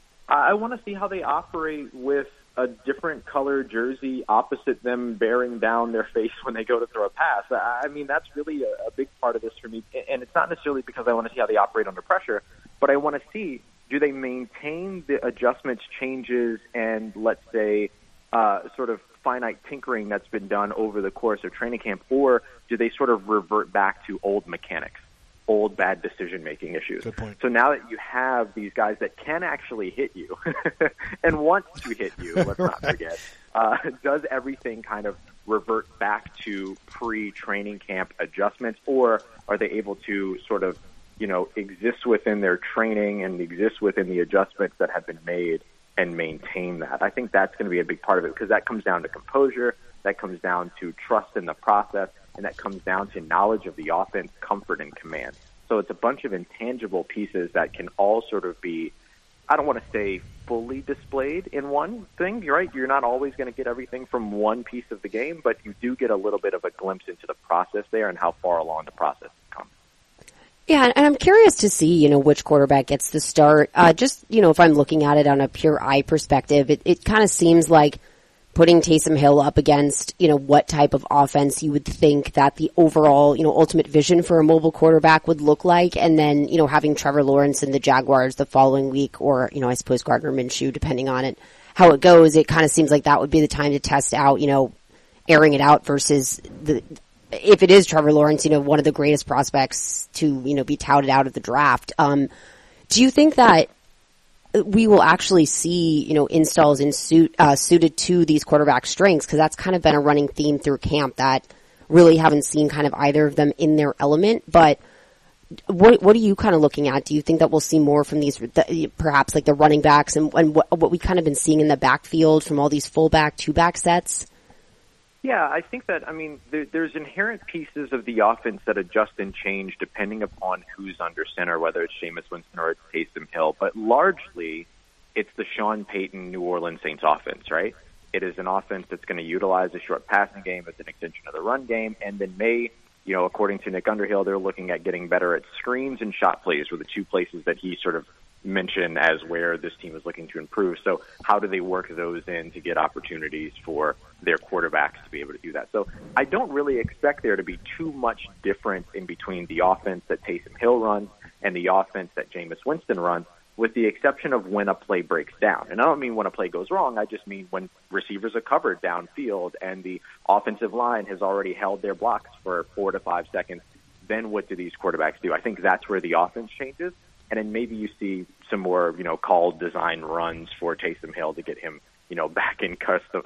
R: I want to see how they operate with a different color jersey opposite them bearing down their face when they go to throw a pass. I mean, that's really a big part of this for me. And it's not necessarily because I want to see how they operate under pressure, but I want to see, do they maintain the adjustments, changes, and let's say sort of finite tinkering that's been done over the course of training camp, or do they sort of revert back to old mechanics, old bad decision-making issues?
E: Good point.
R: So now that you have these guys that can actually hit you and want to hit you, let's not forget, does everything kind of revert back to pre-training camp adjustments, or are they able to sort of, exist within their training and exist within the adjustments that have been made and maintain that? I think that's going to be a big part of it, because that comes down to composure, that comes down to trust in the process, and that comes down to knowledge of the offense, comfort, and command. So it's a bunch of intangible pieces that can all sort of be, I don't want to say fully displayed in one thing, right? You're not always going to get everything from one piece of the game, but you do get a little bit of a glimpse into the process there and how far along the process has come.
F: Yeah, and I'm curious to see, which quarterback gets the start. If I'm looking at it on a pure eye perspective, it kind of seems like putting Taysom Hill up against, what type of offense you would think that the overall, ultimate vision for a mobile quarterback would look like. And then, having Trevor Lawrence and the Jaguars the following week, or, I suppose Gardner Minshew, depending on it, how it goes, it kind of seems like that would be the time to test out, airing it out versus if it is Trevor Lawrence, one of the greatest prospects to, be touted out of the draft. Do you think that we will actually see, installs suited to these quarterback strengths? Because that's kind of been a running theme through camp that really haven't seen kind of either of them in their element. But what are you kind of looking at? Do you think that we'll see more from these, perhaps like the running backs and what we kind of been seeing in the backfield from all these fullback, two-back sets?
R: Yeah, I think that, there's inherent pieces of the offense that adjust and change depending upon who's under center, whether it's Jameis Winston or it's Taysom Hill. But largely, it's the Sean Payton New Orleans Saints offense, right? It is an offense that's going to utilize a short passing game as an extension of the run game, and then according to Nick Underhill, they're looking at getting better at screens and shot plays were the two places that he sort of mentioned as where this team is looking to improve. So how do they work those in to get opportunities for their quarterbacks to be able to do that? So I don't really expect there to be too much difference in between the offense that Taysom Hill runs and the offense that Jameis Winston runs, with the exception of when a play breaks down. And I don't mean when a play goes wrong. I just mean when receivers are covered downfield and the offensive line has already held their blocks for 4 to 5 seconds. Then what do these quarterbacks do? I think that's where the offense changes. And then maybe you see some more, called design runs for Taysom Hill to get him, back in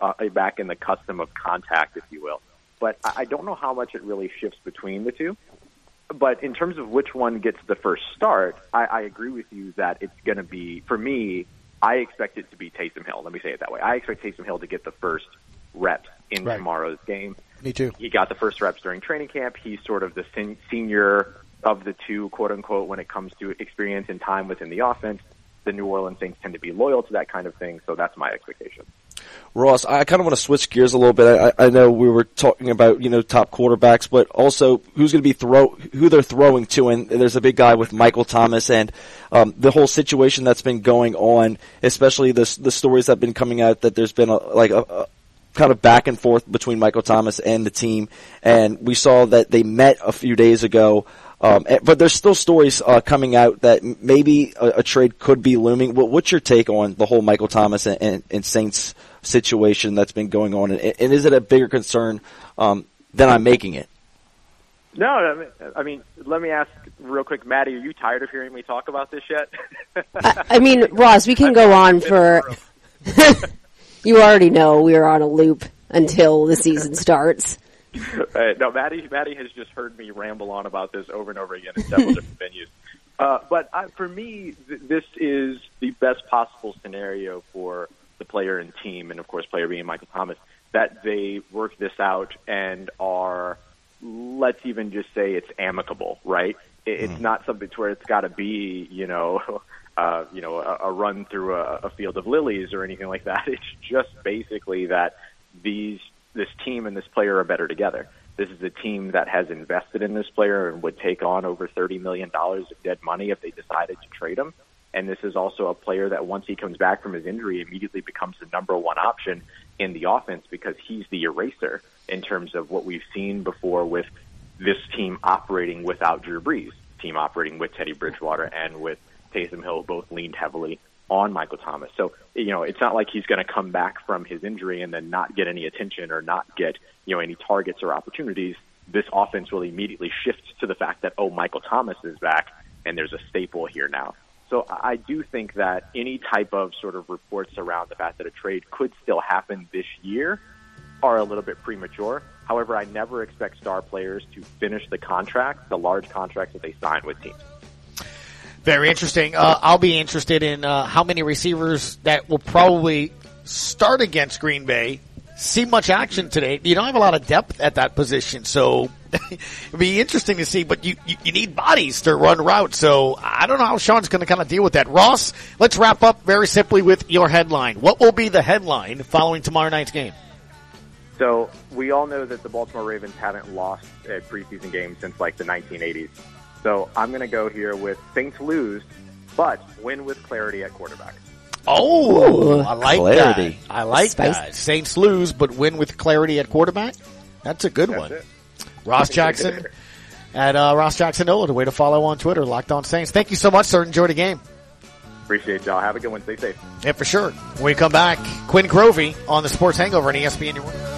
R: the custom of contact, if you will. But I don't know how much it really shifts between the two. But in terms of which one gets the first start, I agree with you that it's going to be, for me, I expect it to be Taysom Hill. Let me say it that way. I expect Taysom Hill to get the first reps in tomorrow's game.
E: Me too.
R: He got the first reps during training camp. He's sort of the senior of the two, quote unquote, when it comes to experience and time within the offense. The New Orleans Saints tend to be loyal to that kind of thing, so that's my expectation.
G: Ross, I kind of want to switch gears a little bit. I know we were talking about, top quarterbacks, but also who's going to be who they're throwing to. And there's a big guy with Michael Thomas and the whole situation that's been going on, especially the stories that have been coming out that there's been a kind of back and forth between Michael Thomas and the team, and we saw that they met a few days ago. But there's still stories coming out that maybe a trade could be looming. What's your take on the whole Michael Thomas and Saints situation that's been going on? And is it a bigger concern than I'm making it?
R: No, I mean, let me ask real quick, Maddie, are you tired of hearing me talk about this yet?
F: I mean, Ross, we can go on for... You already know we are on a loop until the season starts.
R: No, Maddie has just heard me ramble on about this over and over again in several different venues. But for me, this is the best possible scenario for the player and team, and of course, player being Michael Thomas, that they work this out and are, let's even just say it's amicable, right? It's not something to where it's got to be, a run through a field of lilies or anything like that. It's just basically that this team and this player are better together. This is a team that has invested in this player and would take on over $30 million of dead money if they decided to trade him. And this is also a player that once he comes back from his injury immediately becomes the number one option in the offense because he's the eraser in terms of what we've seen before with this team operating without Drew Brees, team operating with Teddy Bridgewater and with Taysom Hill, both leaned heavily on Michael Thomas. So, it's not like he's going to come back from his injury and then not get any attention or not get, any targets or opportunities. This offense will immediately shift to the fact that, Michael Thomas is back and there's a staple here now. So I do think that any type of sort of reports around the fact that a trade could still happen this year are a little bit premature. However, I never expect star players to finish the large contracts that they sign with teams.
E: Very interesting. I'll be interested in how many receivers that will probably start against Green Bay see much action today. You don't have a lot of depth at that position, so it'll be interesting to see. But you need bodies to run routes, so I don't know how Sean's going to kind of deal with that. Ross, let's wrap up very simply with your headline. What will be the headline following tomorrow night's game?
R: So we all know that the Baltimore Ravens haven't lost a preseason game since like the 1980s. So I'm going to go here with Saints lose, but win with clarity at quarterback.
E: Oh, I like
G: clarity.
E: That. I like that. Saints lose, but win with clarity at quarterback. That's a good one. Ross Jackson at Ross Jackson Nola, the way to follow on Twitter, Locked On Saints. Thank you so much, sir. Enjoy the game.
R: Appreciate y'all. Have a good one. Stay safe.
E: Yeah, for sure. When we come back, Quinn Crovey on the Sports Hangover on ESPN.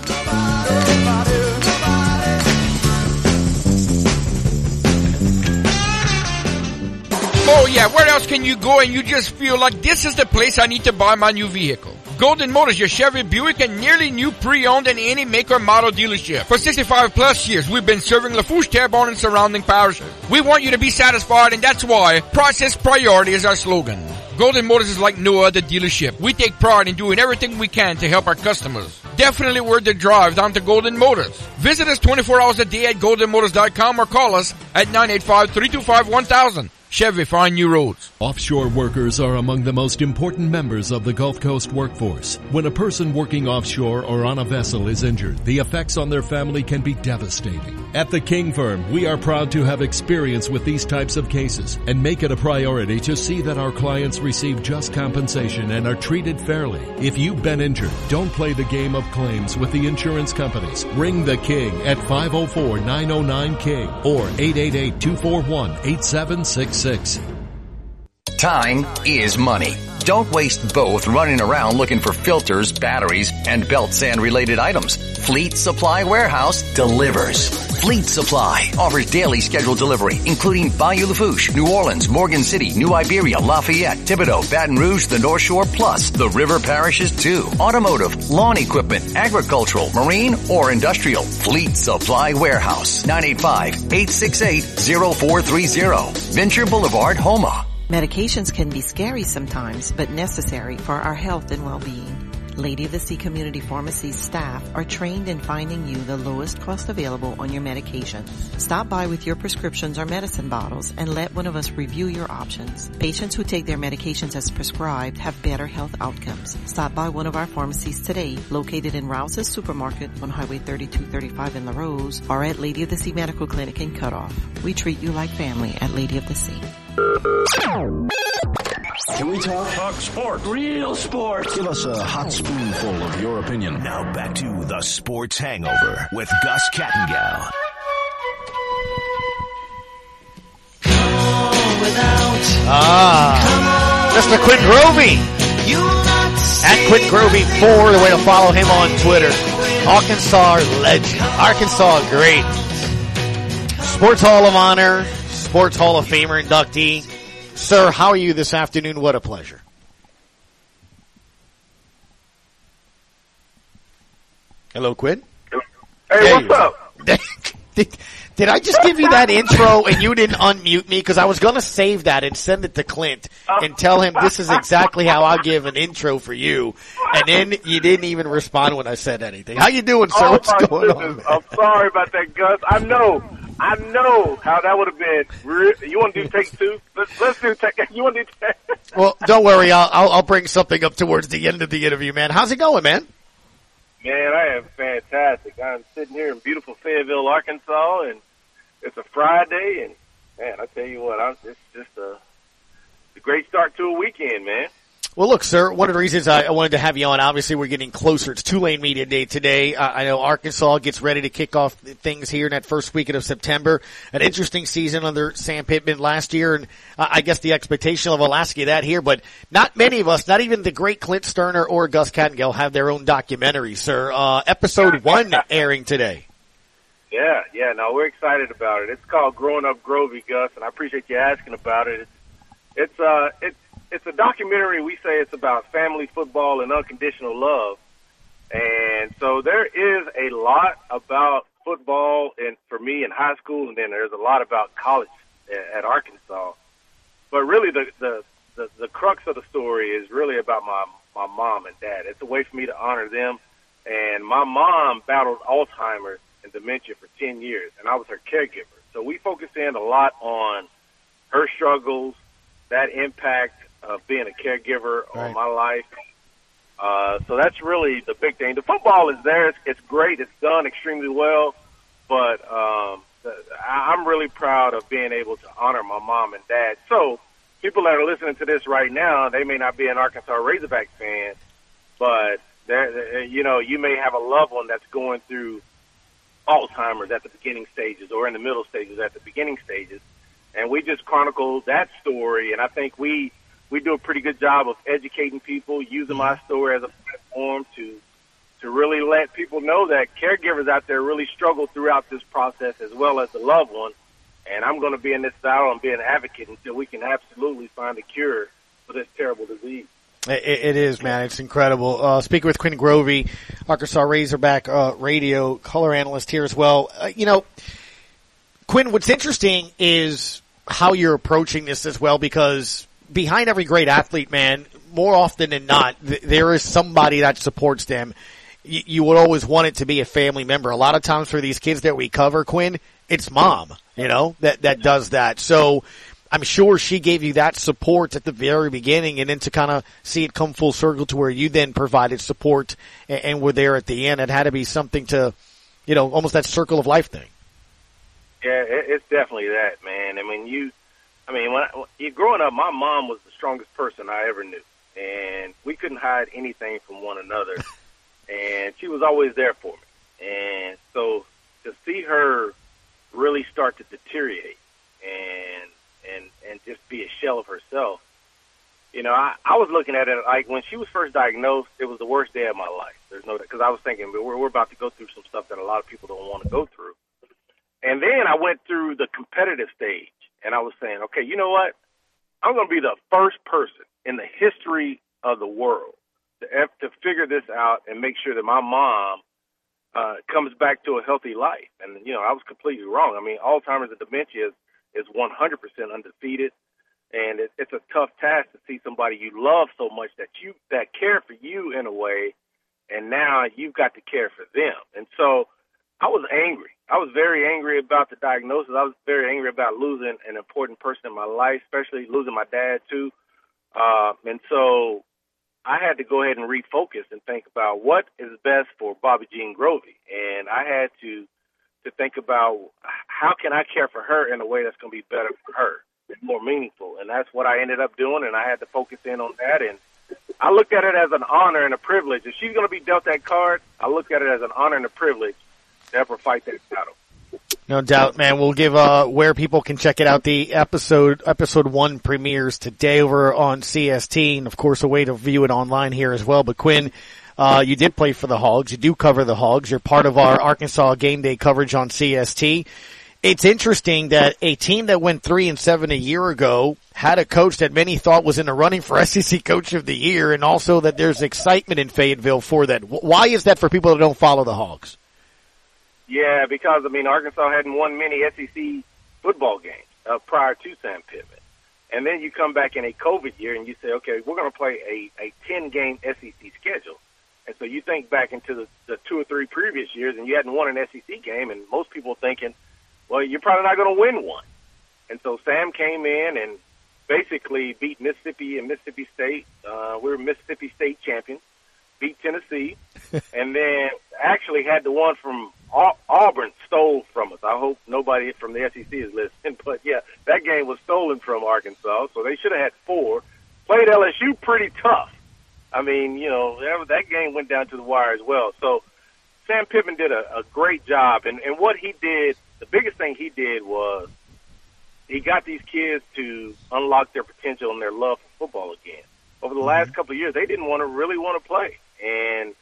S: Oh yeah, where else can you go and you just feel like this is the place I need to buy my new vehicle? Golden Motors, your Chevy, Buick, and nearly new pre-owned and any make or model dealership. For 65 plus years, we've been serving Lafourche, Terrebonne, and surrounding parishes. We want you to be satisfied, and that's why process priority is our slogan. Golden Motors is like no other dealership. We take pride in doing everything we can to help our customers. Definitely worth the drive down to Golden Motors. Visit us 24 hours a day at goldenmotors.com or call us at 985-325-1000. Chevy, find new roads.
T: Offshore workers are among the most important members of the Gulf Coast workforce. When a person working offshore or on a vessel is injured, the effects on their family can be devastating. At the King Firm, we are proud to have experience with these types of cases and make it a priority to see that our clients receive just compensation and are treated fairly. If you've been injured, don't play the game of claims with the insurance companies. Ring the King at 504-909-KING or 888-241-8766.
A: Time is money. Don't waste both running around looking for filters, batteries, and belt sand related items. Fleet Supply Warehouse delivers. Fleet Supply offers daily scheduled delivery, including Bayou Lafourche, New Orleans, Morgan City, New Iberia, Lafayette, Thibodaux, Baton Rouge, the North Shore, plus the river parishes too. Automotive, lawn equipment, agricultural, marine, or industrial. Fleet Supply Warehouse, 985-868-0430. Venture Boulevard, Houma.
U: Medications can be scary sometimes, but necessary for our health and well-being. Lady of the Sea Community Pharmacy's staff are trained in finding you the lowest cost available on your medication. Stop by with your prescriptions or medicine bottles and let one of us review your options. Patients who take their medications as prescribed have better health outcomes. Stop by one of our pharmacies today, located in Rouse's Supermarket on Highway 3235 in La Rose, or at Lady of the Sea Medical Clinic in Cutoff. We treat you like family at Lady of the Sea.
K: Can we talk
D: sports?
K: Real sports.
H: Give us a hot spoonful of your opinion. Now back to the Sports Hangover with Gus Kattengell.
E: Mr. Quinn Grovey. At Quinn Grovey 4, the way to follow him on Twitter. Arkansas legend. Arkansas great. Sports Hall of Honor, Sports Hall of Famer inductee. Sir, how are you this afternoon? What a pleasure. Hello, Quinn.
V: Hey, what's up?
E: Did I just give you that intro and you didn't unmute me? Because I was going to save that and send it to Clint and tell him this is exactly how I'll give an intro for you. And then you didn't even respond when I said anything. How you doing, sir? What's going on, man?
V: I'm sorry about that, Gus. I know how that would have been. You want to do take two? Let's do take. You want to do take?
E: Well, don't worry. I'll bring something up towards the end of the interview, man. How's it going, man?
V: Man, I am fantastic. I'm sitting here in beautiful Fayetteville, Arkansas, and it's a Friday, and man, I tell you what, it's just a great start to a weekend, man.
E: Well, look, sir, one of the reasons I wanted to have you on, obviously we're getting closer. It's Tulane Media Day today. I know Arkansas gets ready to kick off things here in that first weekend of September. An interesting season under Sam Pittman last year, and I guess the expectation level, I'll ask you that here, but not many of us, not even the great Clint Sterner or Gus Kattengell, have their own documentary, sir. Episode 1 airing today.
V: Yeah, no, we're excited about it. It's called Growing Up Grovey, Gus, and I appreciate you asking about it. It's a documentary. We say it's about family football and unconditional love. And so there is a lot about football for me in high school, and then there's a lot about college at Arkansas. But really the crux of the story is really about my mom and dad. It's a way for me to honor them. And my mom battled Alzheimer's and dementia for 10 years, and I was her caregiver. So we focus in a lot on her struggles, that impact of being a caregiver on my life. So that's really the big thing. The football is there. It's great. It's done extremely well. But I'm really proud of being able to honor my mom and dad. So people that are listening to this right now, they may not be an Arkansas Razorback fan, but you may have a loved one that's going through Alzheimer's at the beginning stages or in the middle stages at the beginning stages. And we just chronicle that story, and I think we do a pretty good job of educating people, using my story as a platform to really let people know that caregivers out there really struggle throughout this process as well as the loved one. And I'm going to be in this battle and be an advocate until we can absolutely find a cure for this terrible disease.
E: It is, man. It's incredible. Speaking with Quinn Grovey, Arkansas Razorback radio color analyst here as well. Quinn, what's interesting is how you're approaching this as well, because behind every great athlete, man, more often than not, there is somebody that supports them. You would always want it to be a family member. A lot of times for these kids that we cover, Quinn, it's mom, that does that. So I'm sure she gave you that support at the very beginning, and then to kind of see it come full circle to where you then provided support and were there at the end. It had to be something to, almost that circle of life thing.
V: Yeah, it's definitely that, man. When you growing up, my mom was the strongest person I ever knew, and we couldn't hide anything from one another, and she was always there for me. And so to see her really start to deteriorate and just be a shell of herself, I was looking at it like when she was first diagnosed, it was the worst day of my life. There's no, because I was thinking we're about to go through some stuff that a lot of people don't want to go through. And then I went through the competitive stage, and I was saying, okay, you know what? I'm going to be the first person in the history of the world to figure this out and make sure that my mom comes back to a healthy life. And, I was completely wrong. Alzheimer's and dementia is 100% undefeated, and it's a tough task to see somebody you love so much that care for you in a way, and now you've got to care for them. And so I was angry. I was very angry about the diagnosis. I was very angry about losing an important person in my life, especially losing my dad, too. And so I had to go ahead and refocus and think about what is best for Bobby Jean Grovey. And I had to think about how can I care for her in a way that's going to be better for her. more meaningful. And that's what I ended up doing, and I had to focus in on that. And I looked at it as an honor and a privilege. If she's going to be dealt that card, I look at it as an honor and a privilege to ever fight that battle.
E: No doubt, man. We'll give where people can check it out. The episode 1 premieres today over on CST, and of course a way to view it online here as well. But Quinn, you did play for the Hogs. You do cover the Hogs. You're part of our Arkansas game day coverage on CST. It's interesting that a team that went 3-7 a year ago had a coach that many thought was in the running for SEC Coach of the Year, and also that there's excitement in Fayetteville for that. Why is that for people that don't follow the Hogs?
V: Yeah, because, I mean, Arkansas hadn't won many SEC football games prior to Sam Pittman. And then you come back in a COVID year and you say, okay, we're going to play a 10-game SEC schedule. And so you think back into the 2 or 3 previous years and you hadn't won an SEC game, and most people thinking, well, you're probably not going to win one. And so Sam came in and basically beat Mississippi and Mississippi State. We were Mississippi State champions, beat Tennessee, and then actually had the one from Auburn stole from us. I hope nobody from the SEC is listening, but yeah, that game was stolen from Arkansas, so they should have had 4. Played LSU pretty tough. I mean, you know, that game went down to the wire as well. So Sam Pittman did a great job, and what he did, the biggest thing he did was he got these kids to unlock their potential and their love for football again. Over the last couple of years, they didn't really want to play, and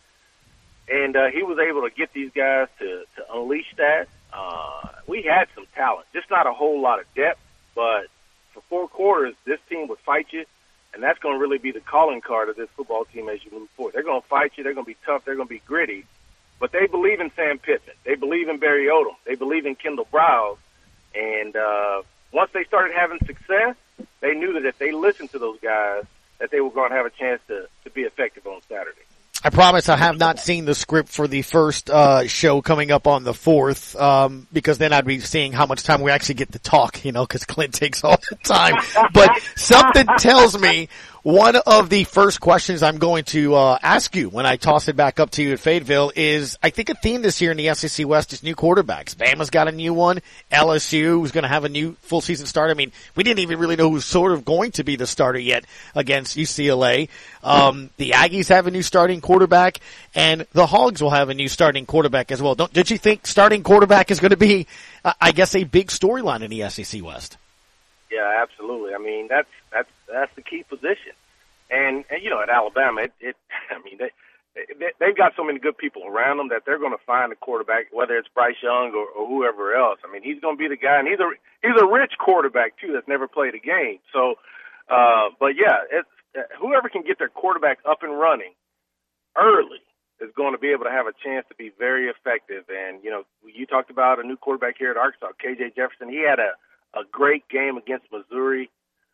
V: he was able to get these guys to unleash that. We had some talent, just not a whole lot of depth, but for 4 quarters, this team would fight you, and that's going to really be the calling card of this football team as you move forward. They're going to fight you. They're going to be tough. They're going to be gritty, but they believe in Sam Pittman. They believe in Barry Odom. They believe in Kendall Browse, and once they started having success, they knew that if they listened to those guys, that they were going to have a chance to be effective on Saturday.
E: I promise I have not seen the script for the first show coming up on the 4th, because then I'd be seeing how much time we actually get to talk, you know, because Clint takes all the time. But something tells me one of the first questions I'm going to ask you when I toss it back up to you at Fayetteville is, I think a theme this year in the SEC West is new quarterbacks. Bama's got a new one. LSU is going to have a new full season start. I mean, we didn't even really know who's sort of going to be the starter yet against UCLA. The Aggies have a new starting quarterback, and the Hogs will have a new starting quarterback as well. Did you think starting quarterback is going to be, I guess, a big storyline in the SEC West?
V: Yeah, absolutely. I mean, that's the key position, and you know, at Alabama, they've got so many good people around them that they're going to find a quarterback, whether it's Bryce Young or whoever else. I mean, he's going to be the guy, and he's a rich quarterback too that's never played a game. So, but yeah, whoever can get their quarterback up and running early is going to be able to have a chance to be very effective. And you know, you talked about a new quarterback here at Arkansas, KJ Jefferson. He had a great game against Missouri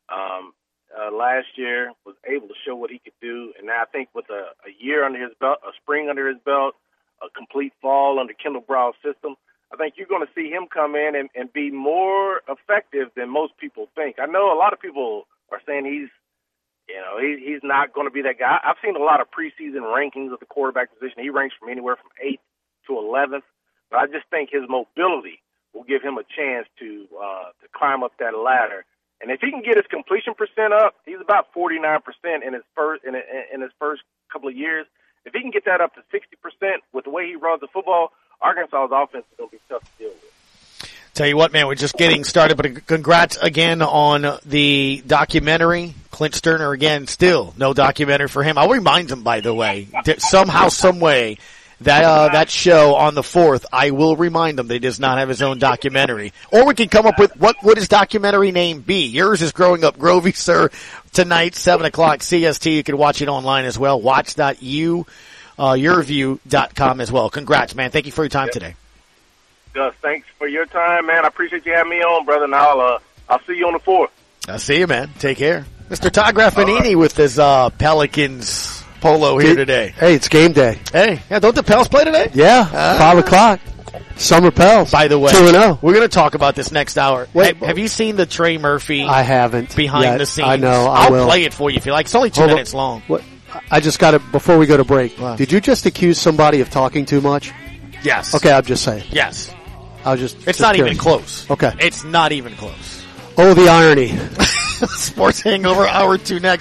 V: last year, was able to show what he could do. And now I think with a year under his belt, a spring under his belt, a complete fall under Kendall Brow's system, I think you're going to see him come in and be more effective than most people think. I know a lot of people are saying he's not going to be that guy. I've seen a lot of preseason rankings of the quarterback position. He ranks from anywhere from 8th to 11th, but I just think his mobility will give him a chance to climb up that ladder. And if he can get his completion percent up, he's about 49% in his first couple of years. If he can get that up to 60% with the way he runs the football, Arkansas's offense is going to be tough to deal with.
E: Tell you what, man, we're just getting started, but congrats again on the documentary. Clint Sterner, again, still no documentary for him. I'll remind him, by the way, somehow, some way, that show on the 4th, I will remind him that he does not have his own documentary. Or we can come up with, what would his documentary name be? Yours is Growing Up Grovey, sir, tonight, 7 o'clock CST. You can watch it online as well. Yourview.com as well. Congrats, man. Thank you for your time today.
V: Gus, thanks for your time, man. I appreciate you having me on, brother, and I'll see you on the 4th.
E: I'll see you, man. Take care. Mr. Todd Graffanini with his Pelicans polo here today.
C: Hey, it's game day.
E: Hey, yeah, don't the Pels play today?
C: Yeah, 5 o'clock. Summer Pels.
E: By the way,
C: 2-0.
E: We're going to talk about this next hour. Wait, have you seen the Trey Murphy?
C: I haven't.
E: Behind the scenes.
C: I know.
E: I'll play it for you if you like. It's only 2 minutes long.
C: What? I just got to, before we go to break, did you just accuse somebody of talking too much?
E: Yes.
C: Okay, I'm just saying.
E: Yes.
C: I was just.
E: It's not even close.
C: Okay.
E: It's not even close.
C: Oh, the irony.
E: Sports Hangover Hour 2 next.